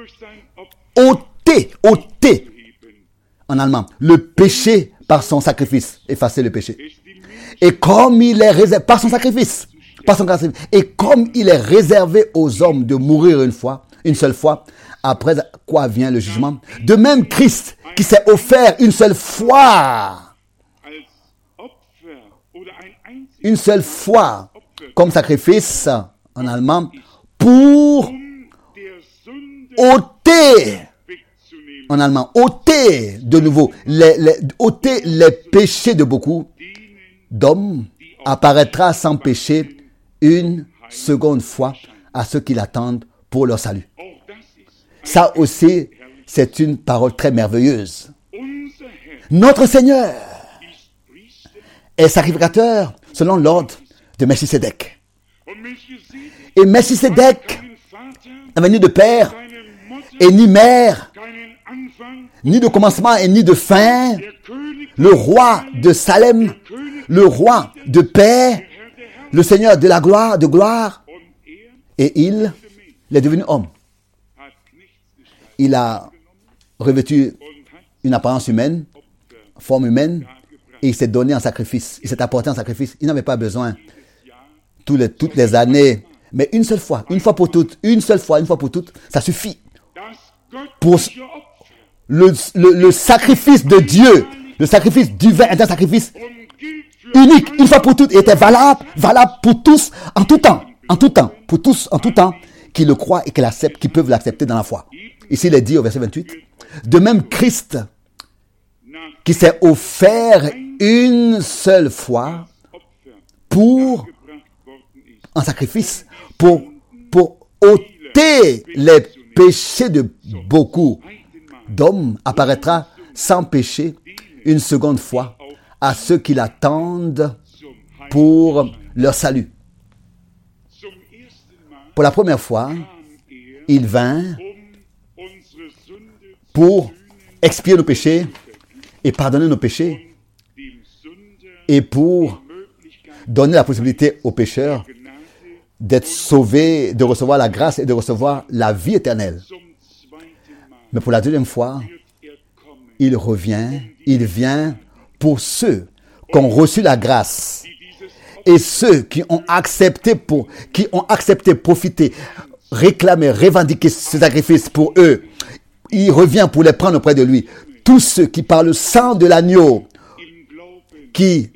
ôter, ôter, en allemand, le péché par son sacrifice, effacer le péché. Et comme il est réservé, par son sacrifice, par son sacrifice, et comme il est réservé aux hommes de mourir une fois, une seule fois, après quoi vient le jugement. De même, Christ, qui s'est offert une seule fois, une seule fois, comme sacrifice, en allemand, pour ôter, en allemand, ôter de nouveau, les, les, ôter les péchés de beaucoup d'hommes, apparaîtra sans péché une seconde fois à ceux qui l'attendent pour leur salut. Ça aussi, c'est une parole très merveilleuse. Notre Seigneur est sacrificateur selon l'ordre de Melchisédek. Et Melchisédek n'a venu de père et ni mère, ni de commencement et ni de fin. Le roi de Salem, le roi de paix, le Seigneur de la gloire, de gloire. Et il, il est devenu homme. Il a revêtu une apparence humaine, forme humaine, et il s'est donné en sacrifice. Il s'est apporté en sacrifice. Il n'avait pas besoin tous les, toutes les années, mais une seule fois, une fois pour toutes, une seule fois, une fois pour toutes, ça suffit. Pour le, le, le sacrifice de Dieu, le sacrifice divin est un sacrifice unique, une fois pour toutes, et était valable, valable pour tous, en tout temps, en tout temps, pour tous, en tout temps, qui le croient et qui l'acceptent, qui peuvent l'accepter dans la foi. Ici, il est dit au verset vingt-huit, de même Christ, qui s'est offert une seule fois pour, en sacrifice, pour, pour ôter les péchés de beaucoup d'hommes, apparaîtra sans péché une seconde fois à ceux qui l'attendent pour leur salut. Pour la première fois, il vint pour expier nos péchés et pardonner nos péchés et pour donner la possibilité aux pécheurs d'être sauvés, de recevoir la grâce et de recevoir la vie éternelle. Mais pour la deuxième fois, il revient, il vient pour ceux qui ont reçu la grâce et ceux qui ont accepté pour, qui ont accepté, profiter, réclamer, revendiquer ce sacrifice pour eux. Il revient pour les prendre auprès de lui. Tous ceux qui par le sang de l'agneau, qui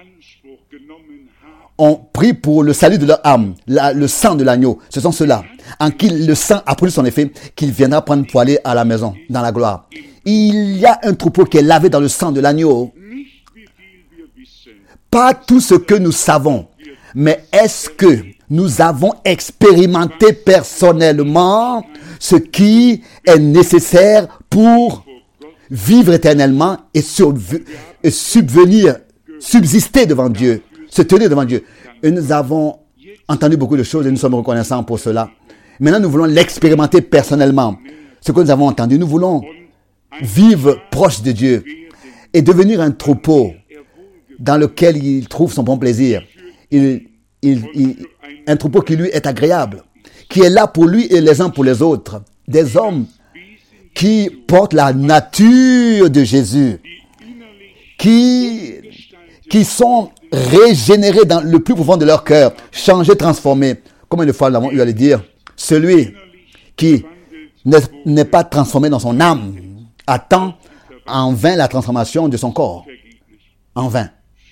ont pris pour le salut de leur âme, la, le sang de l'agneau, ce sont ceux-là, en qui le sang a produit son effet, qu'il viendra prendre pour aller à la maison, dans la gloire. Il y a un troupeau qui est lavé dans le sang de l'agneau. Pas tout ce que nous savons, mais est-ce que nous avons expérimenté personnellement ce qui est nécessaire pour vivre éternellement et, surv- et subvenir, subsister devant Dieu, se tenir devant Dieu. Et nous avons entendu beaucoup de choses et nous sommes reconnaissants pour cela. Maintenant, nous voulons l'expérimenter personnellement. Ce que nous avons entendu, nous voulons vivre proche de Dieu et devenir un troupeau dans lequel il trouve son bon plaisir. Il, il, il, un troupeau qui lui est agréable, qui est là pour lui et les uns pour les autres. Des hommes qui portent la nature de Jésus, qui, qui sont régénérés dans le plus profond de leur cœur, changés, transformés. Combien de fois l'avons eu à le dire? Celui qui n'est, n'est pas transformé dans son âme attend en vain la transformation de son corps. En vain.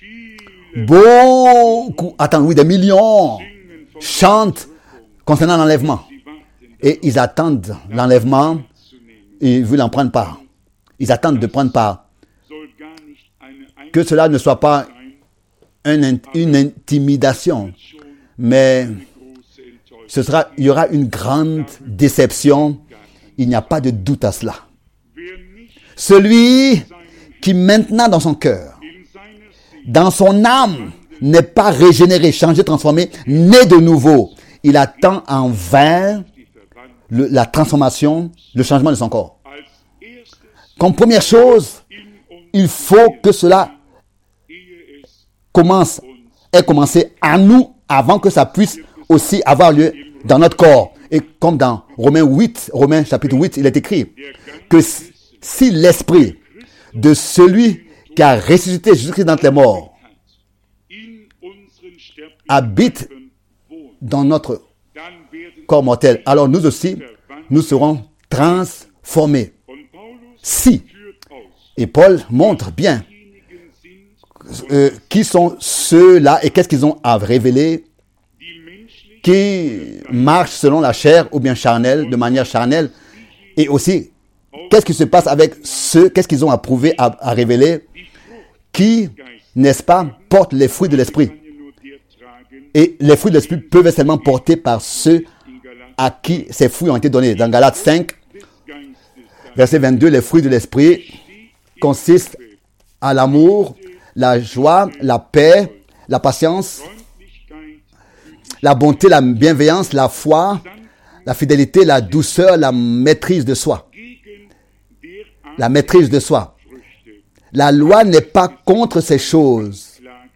Beaucoup, attends, oui, des millions chantent concernant l'enlèvement. Et ils attendent l'enlèvement et ils veulent en prendre part. Ils attendent de prendre part. Que cela ne soit pas une, une intimidation, mais ce sera, il y aura une grande déception. Il n'y a pas de doute à cela. Celui qui maintenant dans son cœur, dans son âme, n'est pas régénéré, changé, transformé, né de nouveau. Il attend en vain le, la transformation, le changement de son corps. Comme première chose, il faut que cela commence, ait commencé à nous avant que ça puisse aussi avoir lieu dans notre corps. Et comme dans Romains huit, Romains chapitre huit, il est écrit que si l'esprit de celui qui a ressuscité Jésus-Christ d'entre les morts habite dans notre corps mortel, alors nous aussi, nous serons transformés. Si, et Paul montre bien euh, qui sont ceux-là et qu'est-ce qu'ils ont à révéler, qui marchent selon la chair ou bien charnelle, de manière charnelle, et aussi qu'est-ce qui se passe avec ceux, qu'est-ce qu'ils ont à prouver, à, à révéler, qui, n'est-ce pas, portent les fruits de l'esprit. Et les fruits de l'esprit peuvent être seulement portés par ceux à qui ces fruits ont été donnés. Dans Galates cinq, verset vingt-deux, les fruits de l'esprit consistent à l'amour, la joie, la paix, la patience, la bonté, la bienveillance, la foi, la fidélité, la douceur, la maîtrise de soi. La maîtrise de soi. La loi n'est pas contre ces choses.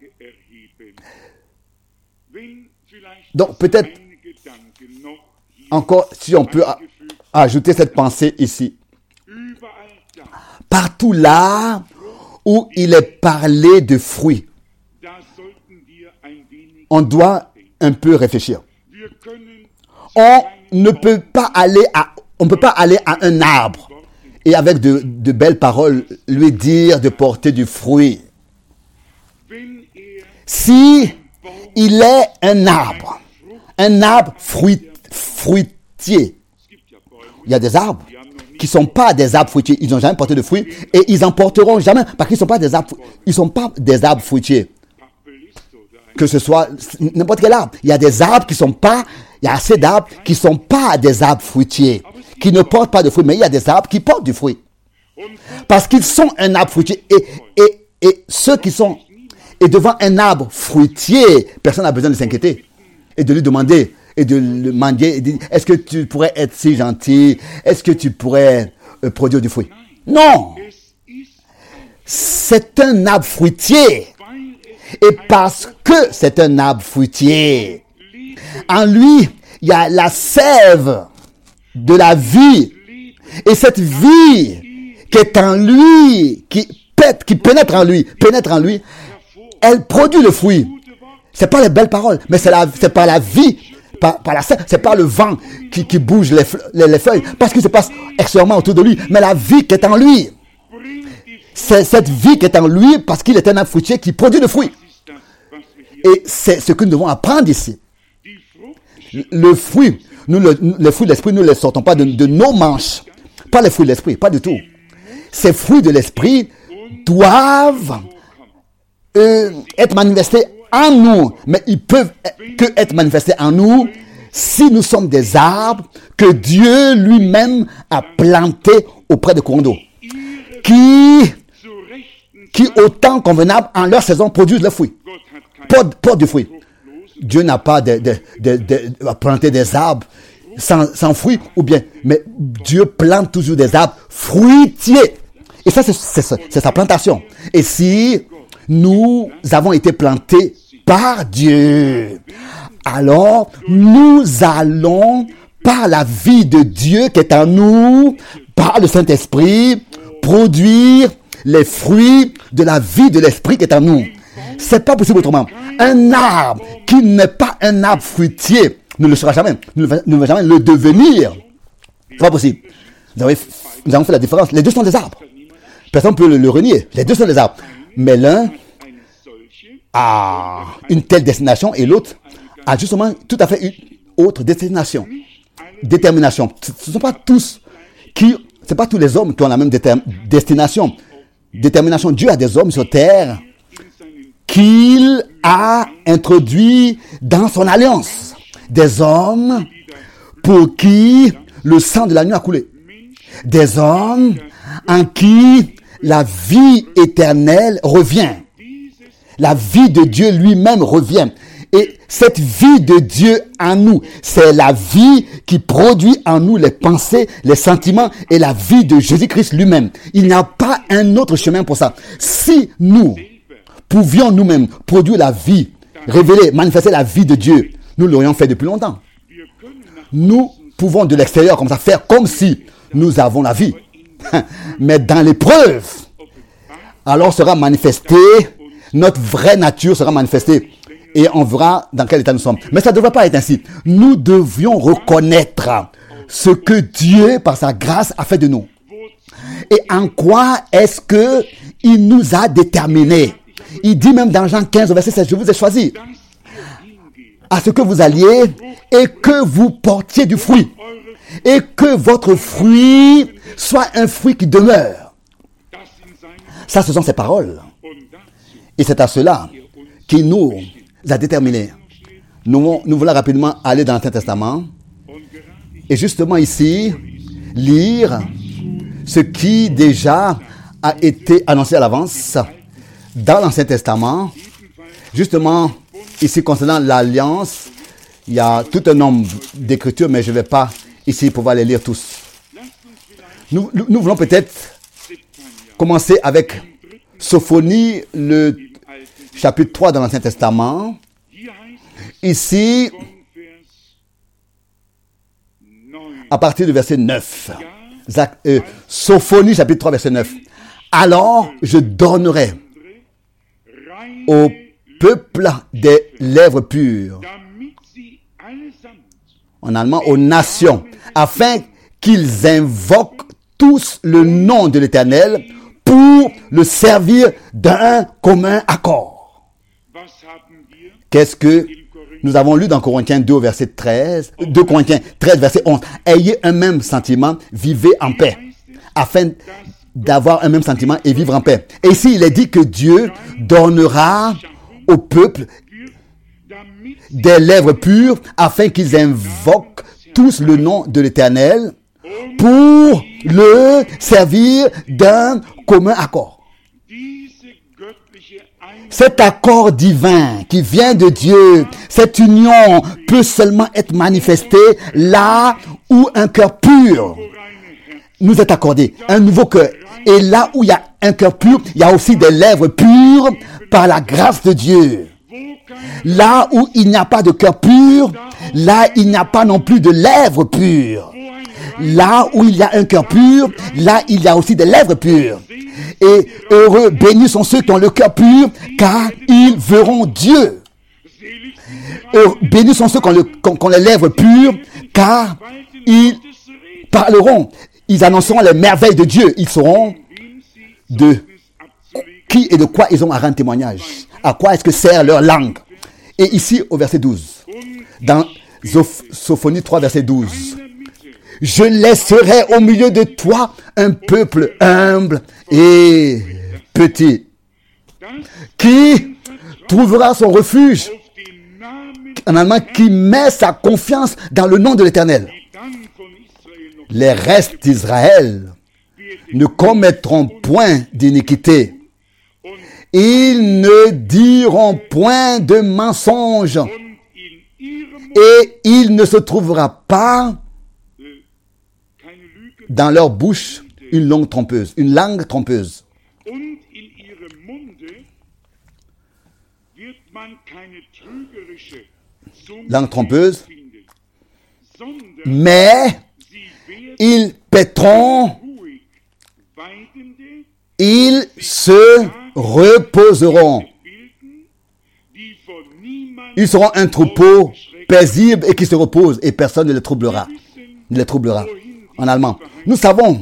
Donc peut-être encore, si on peut a- ajouter cette pensée ici. Partout là où il est parlé de fruits, on doit un peu réfléchir. On ne peut pas aller à, on ne peut pas aller à un arbre et avec de, de belles paroles lui dire de porter du fruit. Si il est un arbre, un arbre fruit, fruitier, il y a des arbres qui ne sont pas des arbres fruitiers, ils n'ont jamais porté de fruits et ils n'en porteront jamais parce qu'ils ne sont pas des arbres, ils sont pas des arbres fruitiers. Que ce soit n'importe quel arbre. Il y a des arbres qui sont pas, il y a assez d'arbres qui ne sont pas des arbres fruitiers, qui ne portent pas de fruits, mais il y a des arbres qui portent du fruit. Parce qu'ils sont un arbre fruitier. Et, et, et ceux qui sont, et devant un arbre fruitier, personne n'a besoin de s'inquiéter et de lui demander, et de le demander, est-ce que tu pourrais être si gentil? Est-ce que tu pourrais euh, produire du fruit? Non! C'est un arbre fruitier. Et parce que c'est un arbre fruitier, en lui, il y a la sève de la vie. Et cette vie qui est en lui, qui pète, qui pénètre en lui, pénètre en lui, elle produit le fruit. C'est pas les belles paroles, mais c'est la, c'est par la vie, par, par la sève, c'est pas le vent qui, qui bouge les, les, les feuilles, parce qu'il se passe extérieurement autour de lui, mais la vie qui est en lui. C'est cette vie qui est en lui parce qu'il est un arbre fruitier qui produit le fruit. Et c'est ce que nous devons apprendre ici. Le fruit, nous le, les fruits de l'esprit, nous ne les sortons pas de, de nos manches. Pas les fruits de l'esprit, pas du tout. Ces fruits de l'esprit doivent euh, être manifestés en nous. Mais ils peuvent que être manifestés en nous si nous sommes des arbres que Dieu lui-même a plantés auprès de courants d'eau. Qui, qui, au temps convenable, en leur saison, produisent le fruit. Portent, portent du fruit. Dieu n'a pas de, de, de, de, de planter des arbres sans, sans fruits, ou bien, mais Dieu plante toujours des arbres fruitiers. Et ça, c'est, c'est, c'est sa plantation. Et si nous avons été plantés par Dieu, alors nous allons, par la vie de Dieu qui est en nous, par le Saint-Esprit, produire les fruits de la vie de l'esprit qui est en nous. C'est pas possible autrement. Un arbre qui n'est pas un arbre fruitier ne le sera jamais, ne va, ne va jamais le devenir. C'est pas possible. Vous avez, nous avons fait la différence. Les deux sont des arbres. Personne ne peut le, le renier. Les deux sont des arbres. Mais l'un a une telle destination et l'autre a justement tout à fait une autre destination. Détermination. Ce ne sont pas tous qui, c'est pas tous les hommes qui ont la même déterm- destination. Détermination. Dieu a des hommes sur terre qu'il a introduits dans son alliance. Des hommes pour qui le sang de l'agneau a coulé. Des hommes en qui la vie éternelle revient. La vie de Dieu lui-même revient. Et cette vie de Dieu en nous, c'est la vie qui produit en nous les pensées, les sentiments et la vie de Jésus-Christ lui-même. Il n'y a pas un autre chemin pour ça. Si nous pouvions nous-mêmes produire la vie, révéler, manifester la vie de Dieu, nous l'aurions fait depuis longtemps. Nous pouvons de l'extérieur comme ça faire comme si nous avons la vie. Mais dans l'épreuve, alors sera manifestée, notre vraie nature sera manifestée et on verra dans quel état nous sommes. Mais ça ne devrait pas être ainsi. Nous devions reconnaître ce que Dieu, par sa grâce, a fait de nous. Et en quoi est-ce que il nous a déterminés. Il dit même dans Jean quinze, verset sept, je vous ai choisi à ce que vous alliez et que vous portiez du fruit. Et que votre fruit soit un fruit qui demeure. Ça, ce sont ses paroles. Et c'est à cela qu'il nous a déterminés. Nous, nous voulons rapidement aller dans l'Ancien Testament. Et justement ici, lire ce qui déjà a été annoncé à l'avance dans l'Ancien Testament. Justement, ici concernant l'Alliance, il y a tout un nombre d'écritures, mais je ne vais pas ici pouvoir les lire tous. Nous, nous, nous voulons peut-être commencer avec Sophonie, le chapitre trois dans l'Ancien Testament. Ici, à partir du verset neuf. Euh, Sophonie, chapitre trois, verset neuf. Alors, je donnerai au peuple des lèvres pures, en allemand, aux nations, afin qu'ils invoquent tous le nom de l'Éternel pour le servir d'un commun accord. Qu'est-ce que nous avons lu dans Corinthiens deux, verset treize, deux Corinthiens treize, verset onze. Ayez un même sentiment, vivez en paix, afin d'avoir un même sentiment et vivre en paix. Et ici, il est dit que Dieu donnera au peuple des lèvres pures, afin qu'ils invoquent tous le nom de l'Éternel pour le servir d'un commun accord. Cet accord divin qui vient de Dieu, cette union peut seulement être manifestée là où un cœur pur nous est accordé, un nouveau cœur. Et là où il y a un cœur pur, il y a aussi des lèvres pures par la grâce de Dieu. Là où il n'y a pas de cœur pur, là il n'y a pas non plus de lèvres pures. Là où il y a un cœur pur, là il y a aussi des lèvres pures. Et heureux, bénis sont ceux qui ont le cœur pur, car ils verront Dieu. Heureux, bénis sont ceux qui ont, le, qui ont les lèvres pures, car ils parleront. Ils annonceront les merveilles de Dieu. Ils sauront de qui et de quoi ils ont à rendre témoignage. À quoi est-ce que sert leur langue. Et ici, au verset douze, dans Sophonie trois, verset douze, je laisserai au milieu de toi un peuple humble et petit, qui trouvera son refuge, en allemand, qui met sa confiance dans le nom de l'Éternel. Les restes d'Israël ne commettront point d'iniquité. Ils ne diront point de mensonge. Et il ne se trouvera pas dans leur bouche une langue trompeuse, une langue trompeuse. Langue trompeuse. Mais ils paîtront, ils se reposeront. Ils seront un troupeau paisible et qui se repose et personne ne les troublera. Ne les troublera. En allemand. Nous savons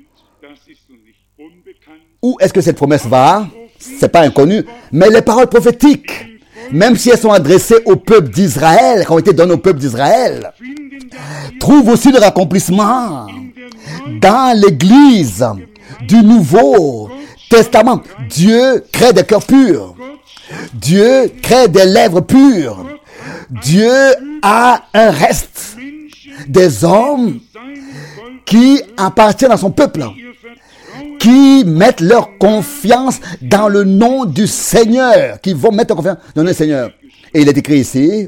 où est-ce que cette promesse va. C'est pas inconnu. Mais les paroles prophétiques, même si elles sont adressées au peuple d'Israël, qui ont été données au peuple d'Israël, trouvent aussi leur accomplissement dans l'église du Nouveau Testament. Dieu crée des cœurs purs. Dieu crée des lèvres pures. Dieu a un reste des hommes qui appartiennent à son peuple, qui mettent leur confiance dans le nom du Seigneur, qui vont mettre leur confiance dans le Seigneur. Et il est écrit ici,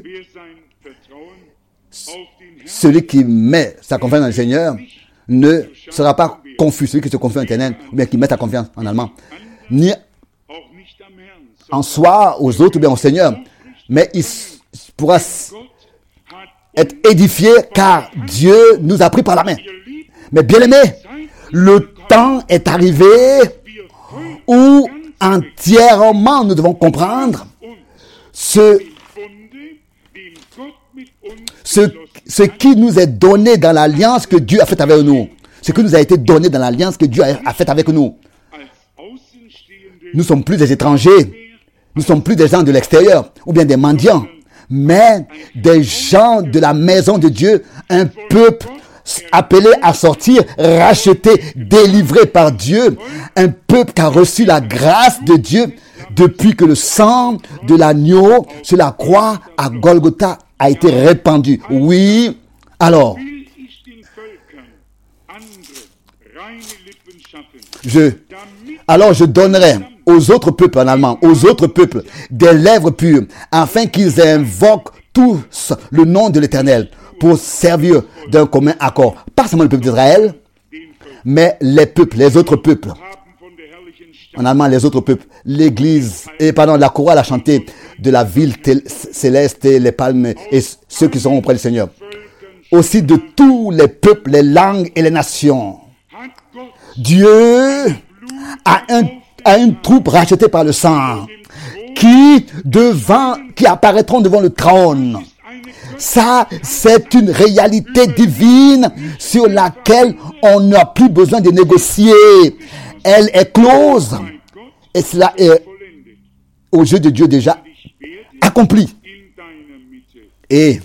celui qui met sa confiance dans le Seigneur ne sera pas confus, celui qui se confie en l'éternel, ou bien qui met sa confiance en allemand, ni en soi, aux autres, ou bien au Seigneur, mais il pourra être édifié car Dieu nous a pris par la main. Mais bien aimé, le temps est arrivé où entièrement nous devons comprendre ce, ce, ce qui nous est donné dans l'alliance que Dieu a faite avec nous. Ce qui nous a été donné dans l'alliance que Dieu a faite avec nous. Nous ne sommes plus des étrangers. Nous ne sommes plus des gens de l'extérieur ou bien des mendiants, mais des gens de la maison de Dieu, un peuple appelé à sortir, racheté, délivré par Dieu, un peuple qui a reçu la grâce de Dieu depuis que le sang de l'agneau sur la croix à Golgotha a été répandu. Oui, alors, je, alors je donnerai aux autres peuples en allemand, aux autres peuples, des lèvres pures, afin qu'ils invoquent tous le nom de l'Éternel pour servir d'un commun accord. Pas seulement le peuple d'Israël, mais les peuples, les autres peuples. En allemand, les autres peuples. L'église, et pardon, la chorale a chanté de la ville céleste, les palmes et ceux qui seront auprès du Seigneur. Aussi de tous les peuples, les langues et les nations. Dieu a un à une troupe rachetée par le sang, qui devant, qui apparaîtront devant le trône. Ça, c'est une réalité divine sur laquelle on n'a plus besoin de négocier. Elle est close. Et cela est au jeu de Dieu déjà accompli. Et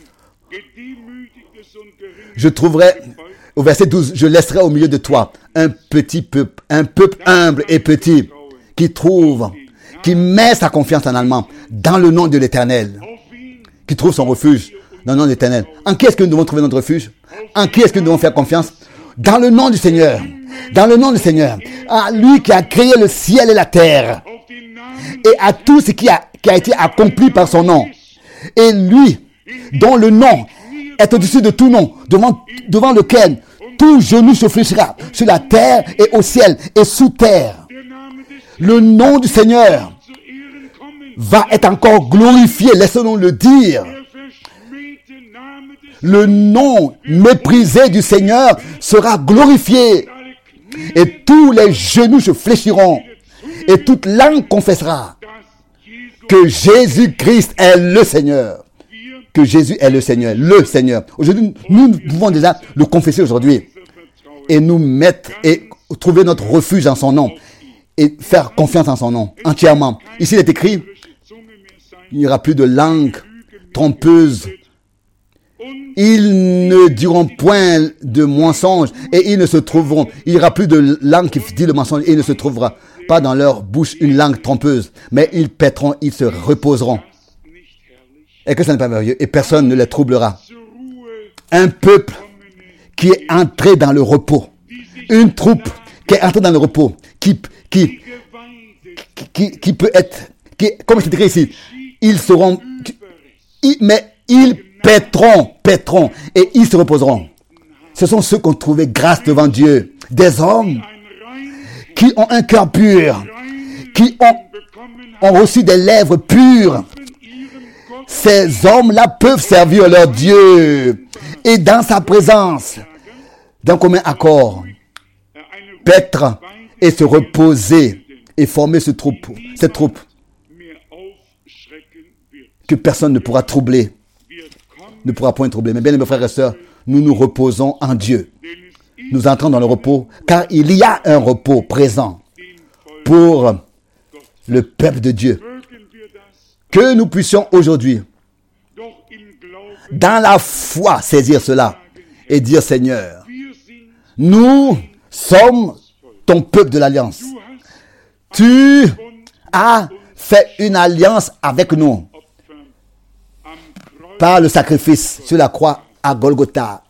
je trouverai au verset douze, je laisserai au milieu de toi un petit peuple, un peuple humble et petit, qui trouve, qui met sa confiance en allemand dans le nom de l'Éternel, qui trouve son refuge dans le nom de l'Éternel. En qui est-ce que nous devons trouver notre refuge? En qui est-ce que nous devons faire confiance? Dans le nom du Seigneur. Dans le nom du Seigneur. À lui qui a créé le ciel et la terre. Et à tout ce qui a, qui a été accompli par son nom. Et lui, dont le nom est au-dessus de tout nom, devant, devant lequel tout genou se fléchira sur la terre et au ciel et sous terre. Le nom du Seigneur va être encore glorifié, laissons-nous le dire. Le nom méprisé du Seigneur sera glorifié et tous les genoux se fléchiront et toute langue confessera que Jésus-Christ est le Seigneur. Que Jésus est le Seigneur, le Seigneur. Aujourd'hui, nous pouvons déjà le confesser aujourd'hui et nous mettre et trouver notre refuge en son nom et faire confiance en son nom entièrement. Ici, il est écrit, il n'y aura plus de langue trompeuse. Ils ne diront point de mensonges et ils ne se trouveront. Il n'y aura plus de langue qui dit le mensonge et il ne se trouvera pas dans leur bouche une langue trompeuse. Mais ils paîtront, ils se reposeront. Et que ça n'est pas merveilleux. Et personne ne les troublera. Un peuple qui est entré dans le repos. Une troupe qui est entrée dans le repos. Qui, qui, qui, qui peut être, qui, comme c'est écrit ici, ils seront, qui, mais ils paîtront, paîtront, et ils se reposeront. Ce sont ceux qui ont trouvé grâce devant Dieu. Des hommes qui ont un cœur pur, qui ont, ont reçu des lèvres pures. Ces hommes-là peuvent servir leur Dieu et dans sa présence, d'un commun accord, paître et se reposer et former ce troupe, cette troupe que personne ne pourra troubler, ne pourra point troubler. Mais bien, mes frères et sœurs, nous nous reposons en Dieu. Nous entrons dans le repos, car il y a un repos présent pour le peuple de Dieu. Que nous puissions aujourd'hui, dans la foi, saisir cela et dire, Seigneur, nous sommes ton peuple de l'alliance. Tu as fait une alliance avec nous par le sacrifice sur la croix à Golgotha.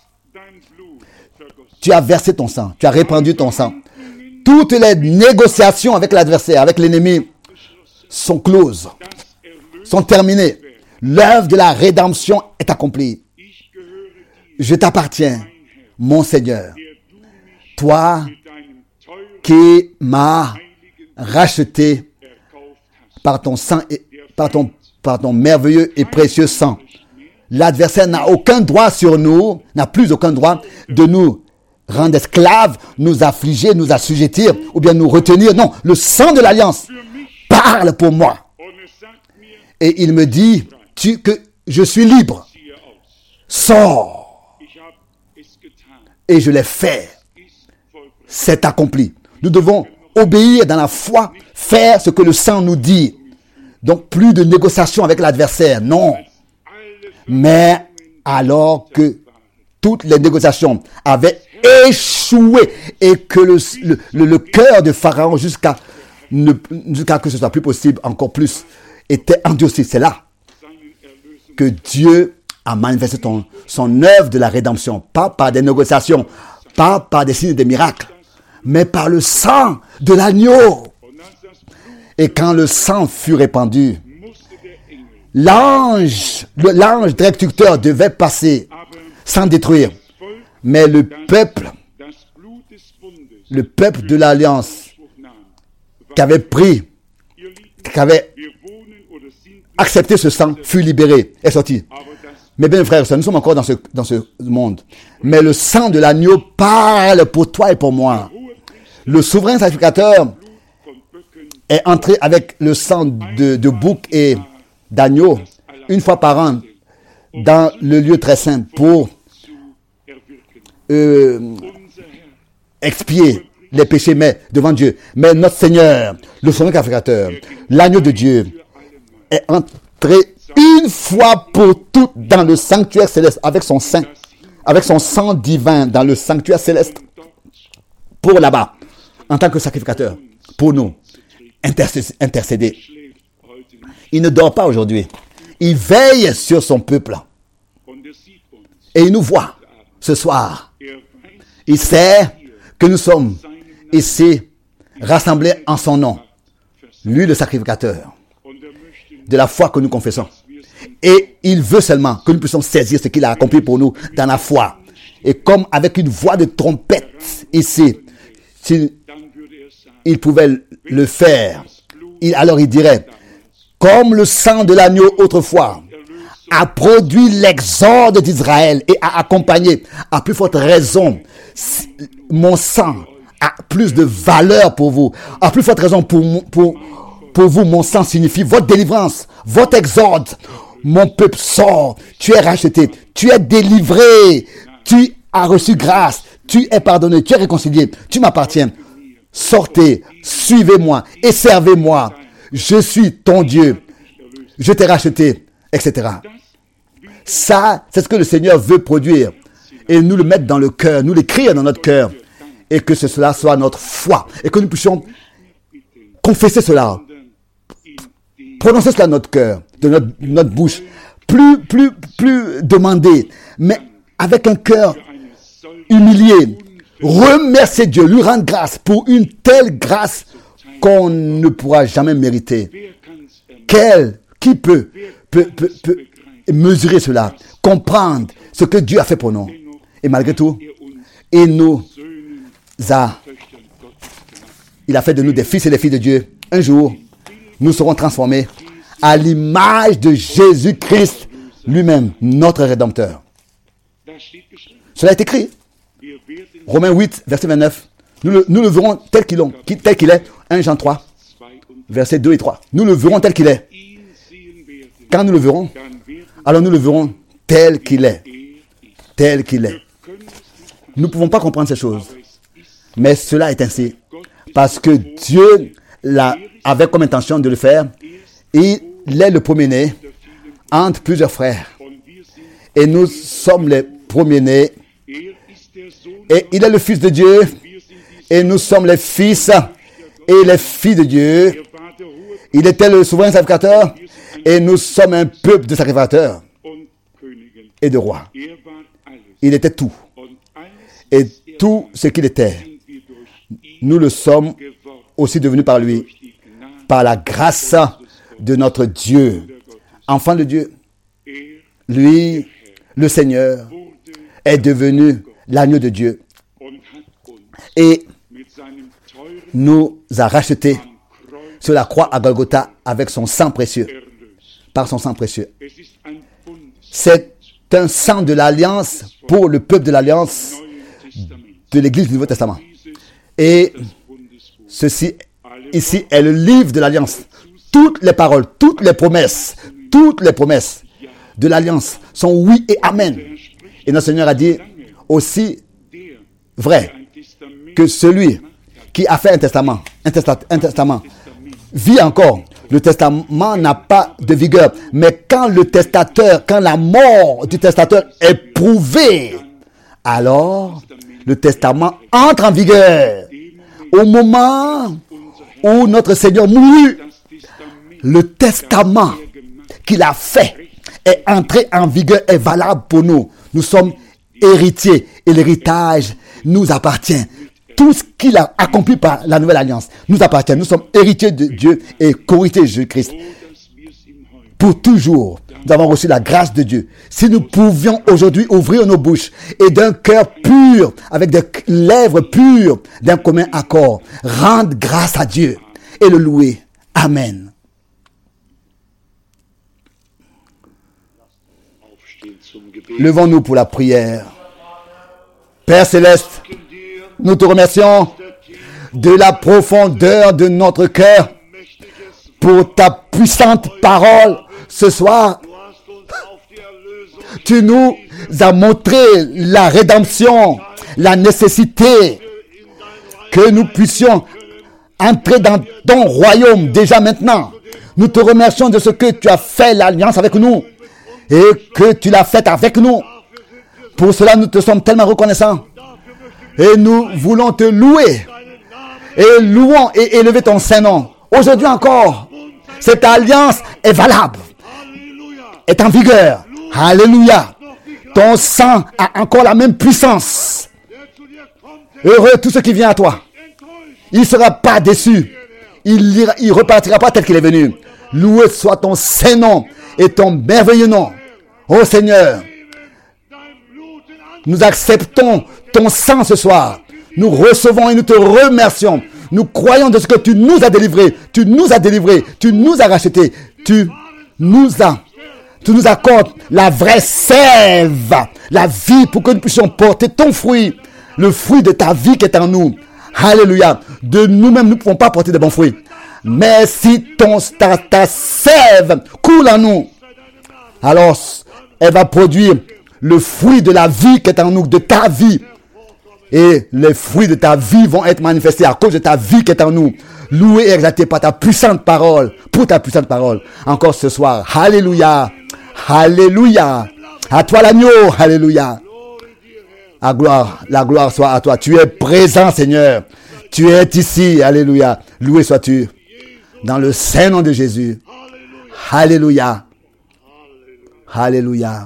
Tu as versé ton sang, tu as répandu ton sang. Toutes les négociations avec l'adversaire, avec l'ennemi, sont closes, sont terminées. L'œuvre de la rédemption est accomplie. Je t'appartiens, mon Seigneur. Toi qui m'as racheté par ton sang et par ton, par ton merveilleux et précieux sang. L'adversaire n'a aucun droit sur nous, n'a plus aucun droit de nous rendre esclaves, nous affliger, nous assujettir ou bien nous retenir. Non, le sang de l'alliance parle pour moi. Et il me dit tu, que je suis libre. Sors. Et je l'ai fait. C'est accompli. Nous devons obéir dans la foi, faire ce que le sang nous dit. Donc plus de négociations avec l'adversaire, non. Mais alors que toutes les négociations avaient échoué et que le, le, le, le cœur de Pharaon jusqu'à, ne, jusqu'à que ce soit plus possible, encore plus, était endurci. C'est là que Dieu a manifesté ton, son œuvre de la rédemption. Pas par des négociations, pas par des signes et des miracles, mais par le sang de l'agneau. Et quand le sang fut répandu, l'ange, le, l'ange destructeur devait passer sans détruire. Mais le peuple, le peuple de l'Alliance, qui avait pris, qui avait accepté ce sang, fut libéré, est sorti. Mais bien frères et sœurs, nous sommes encore dans ce, dans ce monde. Mais le sang de l'agneau parle pour toi et pour moi. Le souverain sacrificateur est entré avec le sang de, de bouc et d'agneau une fois par an dans le lieu très saint pour euh, expier les péchés mais devant Dieu. Mais notre Seigneur, le souverain sacrificateur, l'agneau de Dieu, est entré une fois pour toutes dans le sanctuaire céleste avec son sang, avec son sang divin dans le sanctuaire céleste pour là-bas, en tant que sacrificateur, pour nous, intercéder. Il ne dort pas aujourd'hui. Il veille sur son peuple. Et il nous voit ce soir. Il sait que nous sommes ici rassemblés en son nom. Lui, le sacrificateur de la foi que nous confessons. Et il veut seulement que nous puissions saisir ce qu'il a accompli pour nous dans la foi. Et comme avec une voix de trompette ici, s'il il pouvait le faire, il, alors il dirait, comme le sang de l'agneau autrefois a produit l'exode d'Israël et a accompagné, à plus forte raison, mon sang a plus de valeur pour vous. À plus forte raison pour, pour, pour vous, mon sang signifie votre délivrance, votre exode. Mon peuple sort, tu es racheté, tu es délivré, tu as reçu grâce, tu es pardonné, tu es réconcilié, tu m'appartiens. Sortez, suivez-moi et servez-moi. Je suis ton Dieu. Je t'ai racheté, et cetera. Ça, c'est ce que le Seigneur veut produire. Et nous le mettre dans le cœur, nous l'écrire dans notre cœur. Et que cela soit notre foi. Et que nous puissions confesser cela. Prononcer cela dans notre cœur, de notre, notre bouche. Plus, plus, plus demander. Mais avec un cœur humilié. Remercier Dieu, lui rendre grâce pour une telle grâce qu'on ne pourra jamais mériter. Quel, qui peut, peut, peut, peut mesurer cela, comprendre ce que Dieu a fait pour nous. Et malgré tout, il nous a, il a fait de nous des fils et des filles de Dieu. Un jour, nous serons transformés à l'image de Jésus-Christ lui-même, notre Rédempteur. Cela est écrit. Romains huit, verset vingt-neuf. Nous le, nous le verrons tel qu'il, tel qu'il est, premier Jean trois, versets deux et trois. Nous le verrons tel qu'il est. Quand nous le verrons, alors nous le verrons tel qu'il est. Tel qu'il est. Nous ne pouvons pas comprendre ces choses. Mais cela est ainsi. Parce que Dieu l'a, avait comme intention de le faire. Il est le premier-né entre plusieurs frères. Et nous sommes les premiers-nés. Et il est le Fils de Dieu. Et nous sommes les fils et les filles de Dieu. Il était le souverain sacrificateur. Et nous sommes un peuple de sacrificateurs et de rois. Il était tout. Et tout ce qu'il était, nous le sommes aussi devenus par lui. Par la grâce de notre Dieu. Enfant de Dieu. Lui, le Seigneur, est devenu l'agneau de Dieu. Et nous a rachetés sur la croix à Golgotha avec son sang précieux. Par son sang précieux. C'est un sang de l'alliance pour le peuple de l'alliance de l'Église du Nouveau Testament. Et ceci, ici, est le livre de l'alliance. Toutes les paroles, toutes les promesses, toutes les promesses de l'alliance sont oui et amen. Et notre Seigneur a dit aussi vrai que celui qui a fait un testament, un testament, un testament vit encore. Le testament n'a pas de vigueur. Mais quand le testateur, quand la mort du testateur est prouvée, alors le testament entre en vigueur. Au moment où notre Seigneur mourut, le testament qu'il a fait est entré en vigueur, est valable pour nous. Nous sommes héritiers et l'héritage nous appartient. Tout ce qu'il a accompli par la nouvelle alliance nous appartient. Nous sommes héritiers de Dieu et co-héritiers de Jésus-Christ. Pour toujours, nous avons reçu la grâce de Dieu. Si nous pouvions aujourd'hui ouvrir nos bouches et d'un cœur pur, avec des lèvres pures, d'un commun accord, rendre grâce à Dieu et le louer. Amen. Levons-nous pour la prière. Père Céleste, nous te remercions de la profondeur de notre cœur pour ta puissante parole ce soir. Tu nous as montré la rédemption, la nécessité que nous puissions entrer dans ton royaume déjà maintenant. Nous te remercions de ce que tu as fait l'alliance avec nous et que tu l'as faite avec nous. Pour cela, nous te sommes tellement reconnaissants. Et nous voulons te louer. Et louons et élever ton Saint-Nom. Aujourd'hui encore, cette alliance est valable. Est en vigueur. Alléluia. Ton sang a encore la même puissance. Heureux tout ce qui vient à toi. Il ne sera pas déçu. Il ira, il repartira pas tel qu'il est venu. Loué soit ton Saint-Nom et ton merveilleux nom. Ô Seigneur, nous acceptons ton sang ce soir. Nous recevons et nous te remercions. Nous croyons de ce que tu nous as délivré. Tu nous as délivré. Tu nous as racheté. Tu nous as, tu nous accordes la vraie sève, la vie pour que nous puissions porter ton fruit, le fruit de ta vie qui est en nous. Alléluia. De nous-mêmes, nous ne pouvons pas porter de bons fruits. Mais si ton, ta, ta sève coule en nous, alors elle va produire le fruit de la vie qui est en nous, de ta vie. Et les fruits de ta vie vont être manifestés à cause de ta vie qui est en nous. Loué et exalté par ta puissante parole, pour ta puissante parole. Encore ce soir. Alléluia. Alléluia. À toi l'agneau. Alléluia. La gloire, la gloire soit à toi. Tu es présent, Seigneur. Tu es ici. Alléluia. Loué sois-tu. Dans le saint nom de Jésus. Alléluia. Alléluia.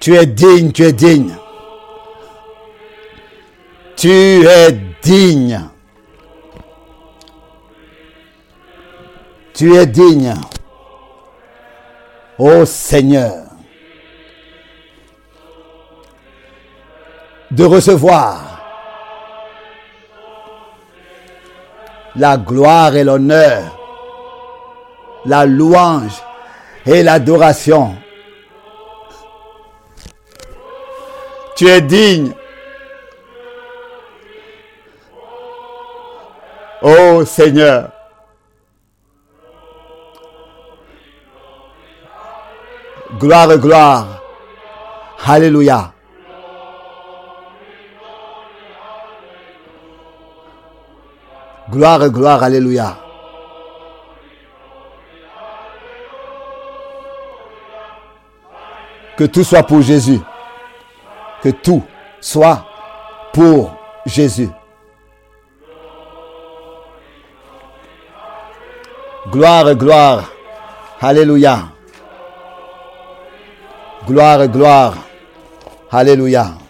Tu es digne, tu es digne. Tu es digne. Tu es digne. Ô Seigneur, de recevoir la gloire et l'honneur, la louange et l'adoration. Tu es digne. Ô Seigneur, gloire, gloire, alléluia. Gloire, gloire, alléluia. Que tout soit pour Jésus. Que tout soit pour Jésus. Gloire, gloire, alléluia. Gloire, gloire, alléluia.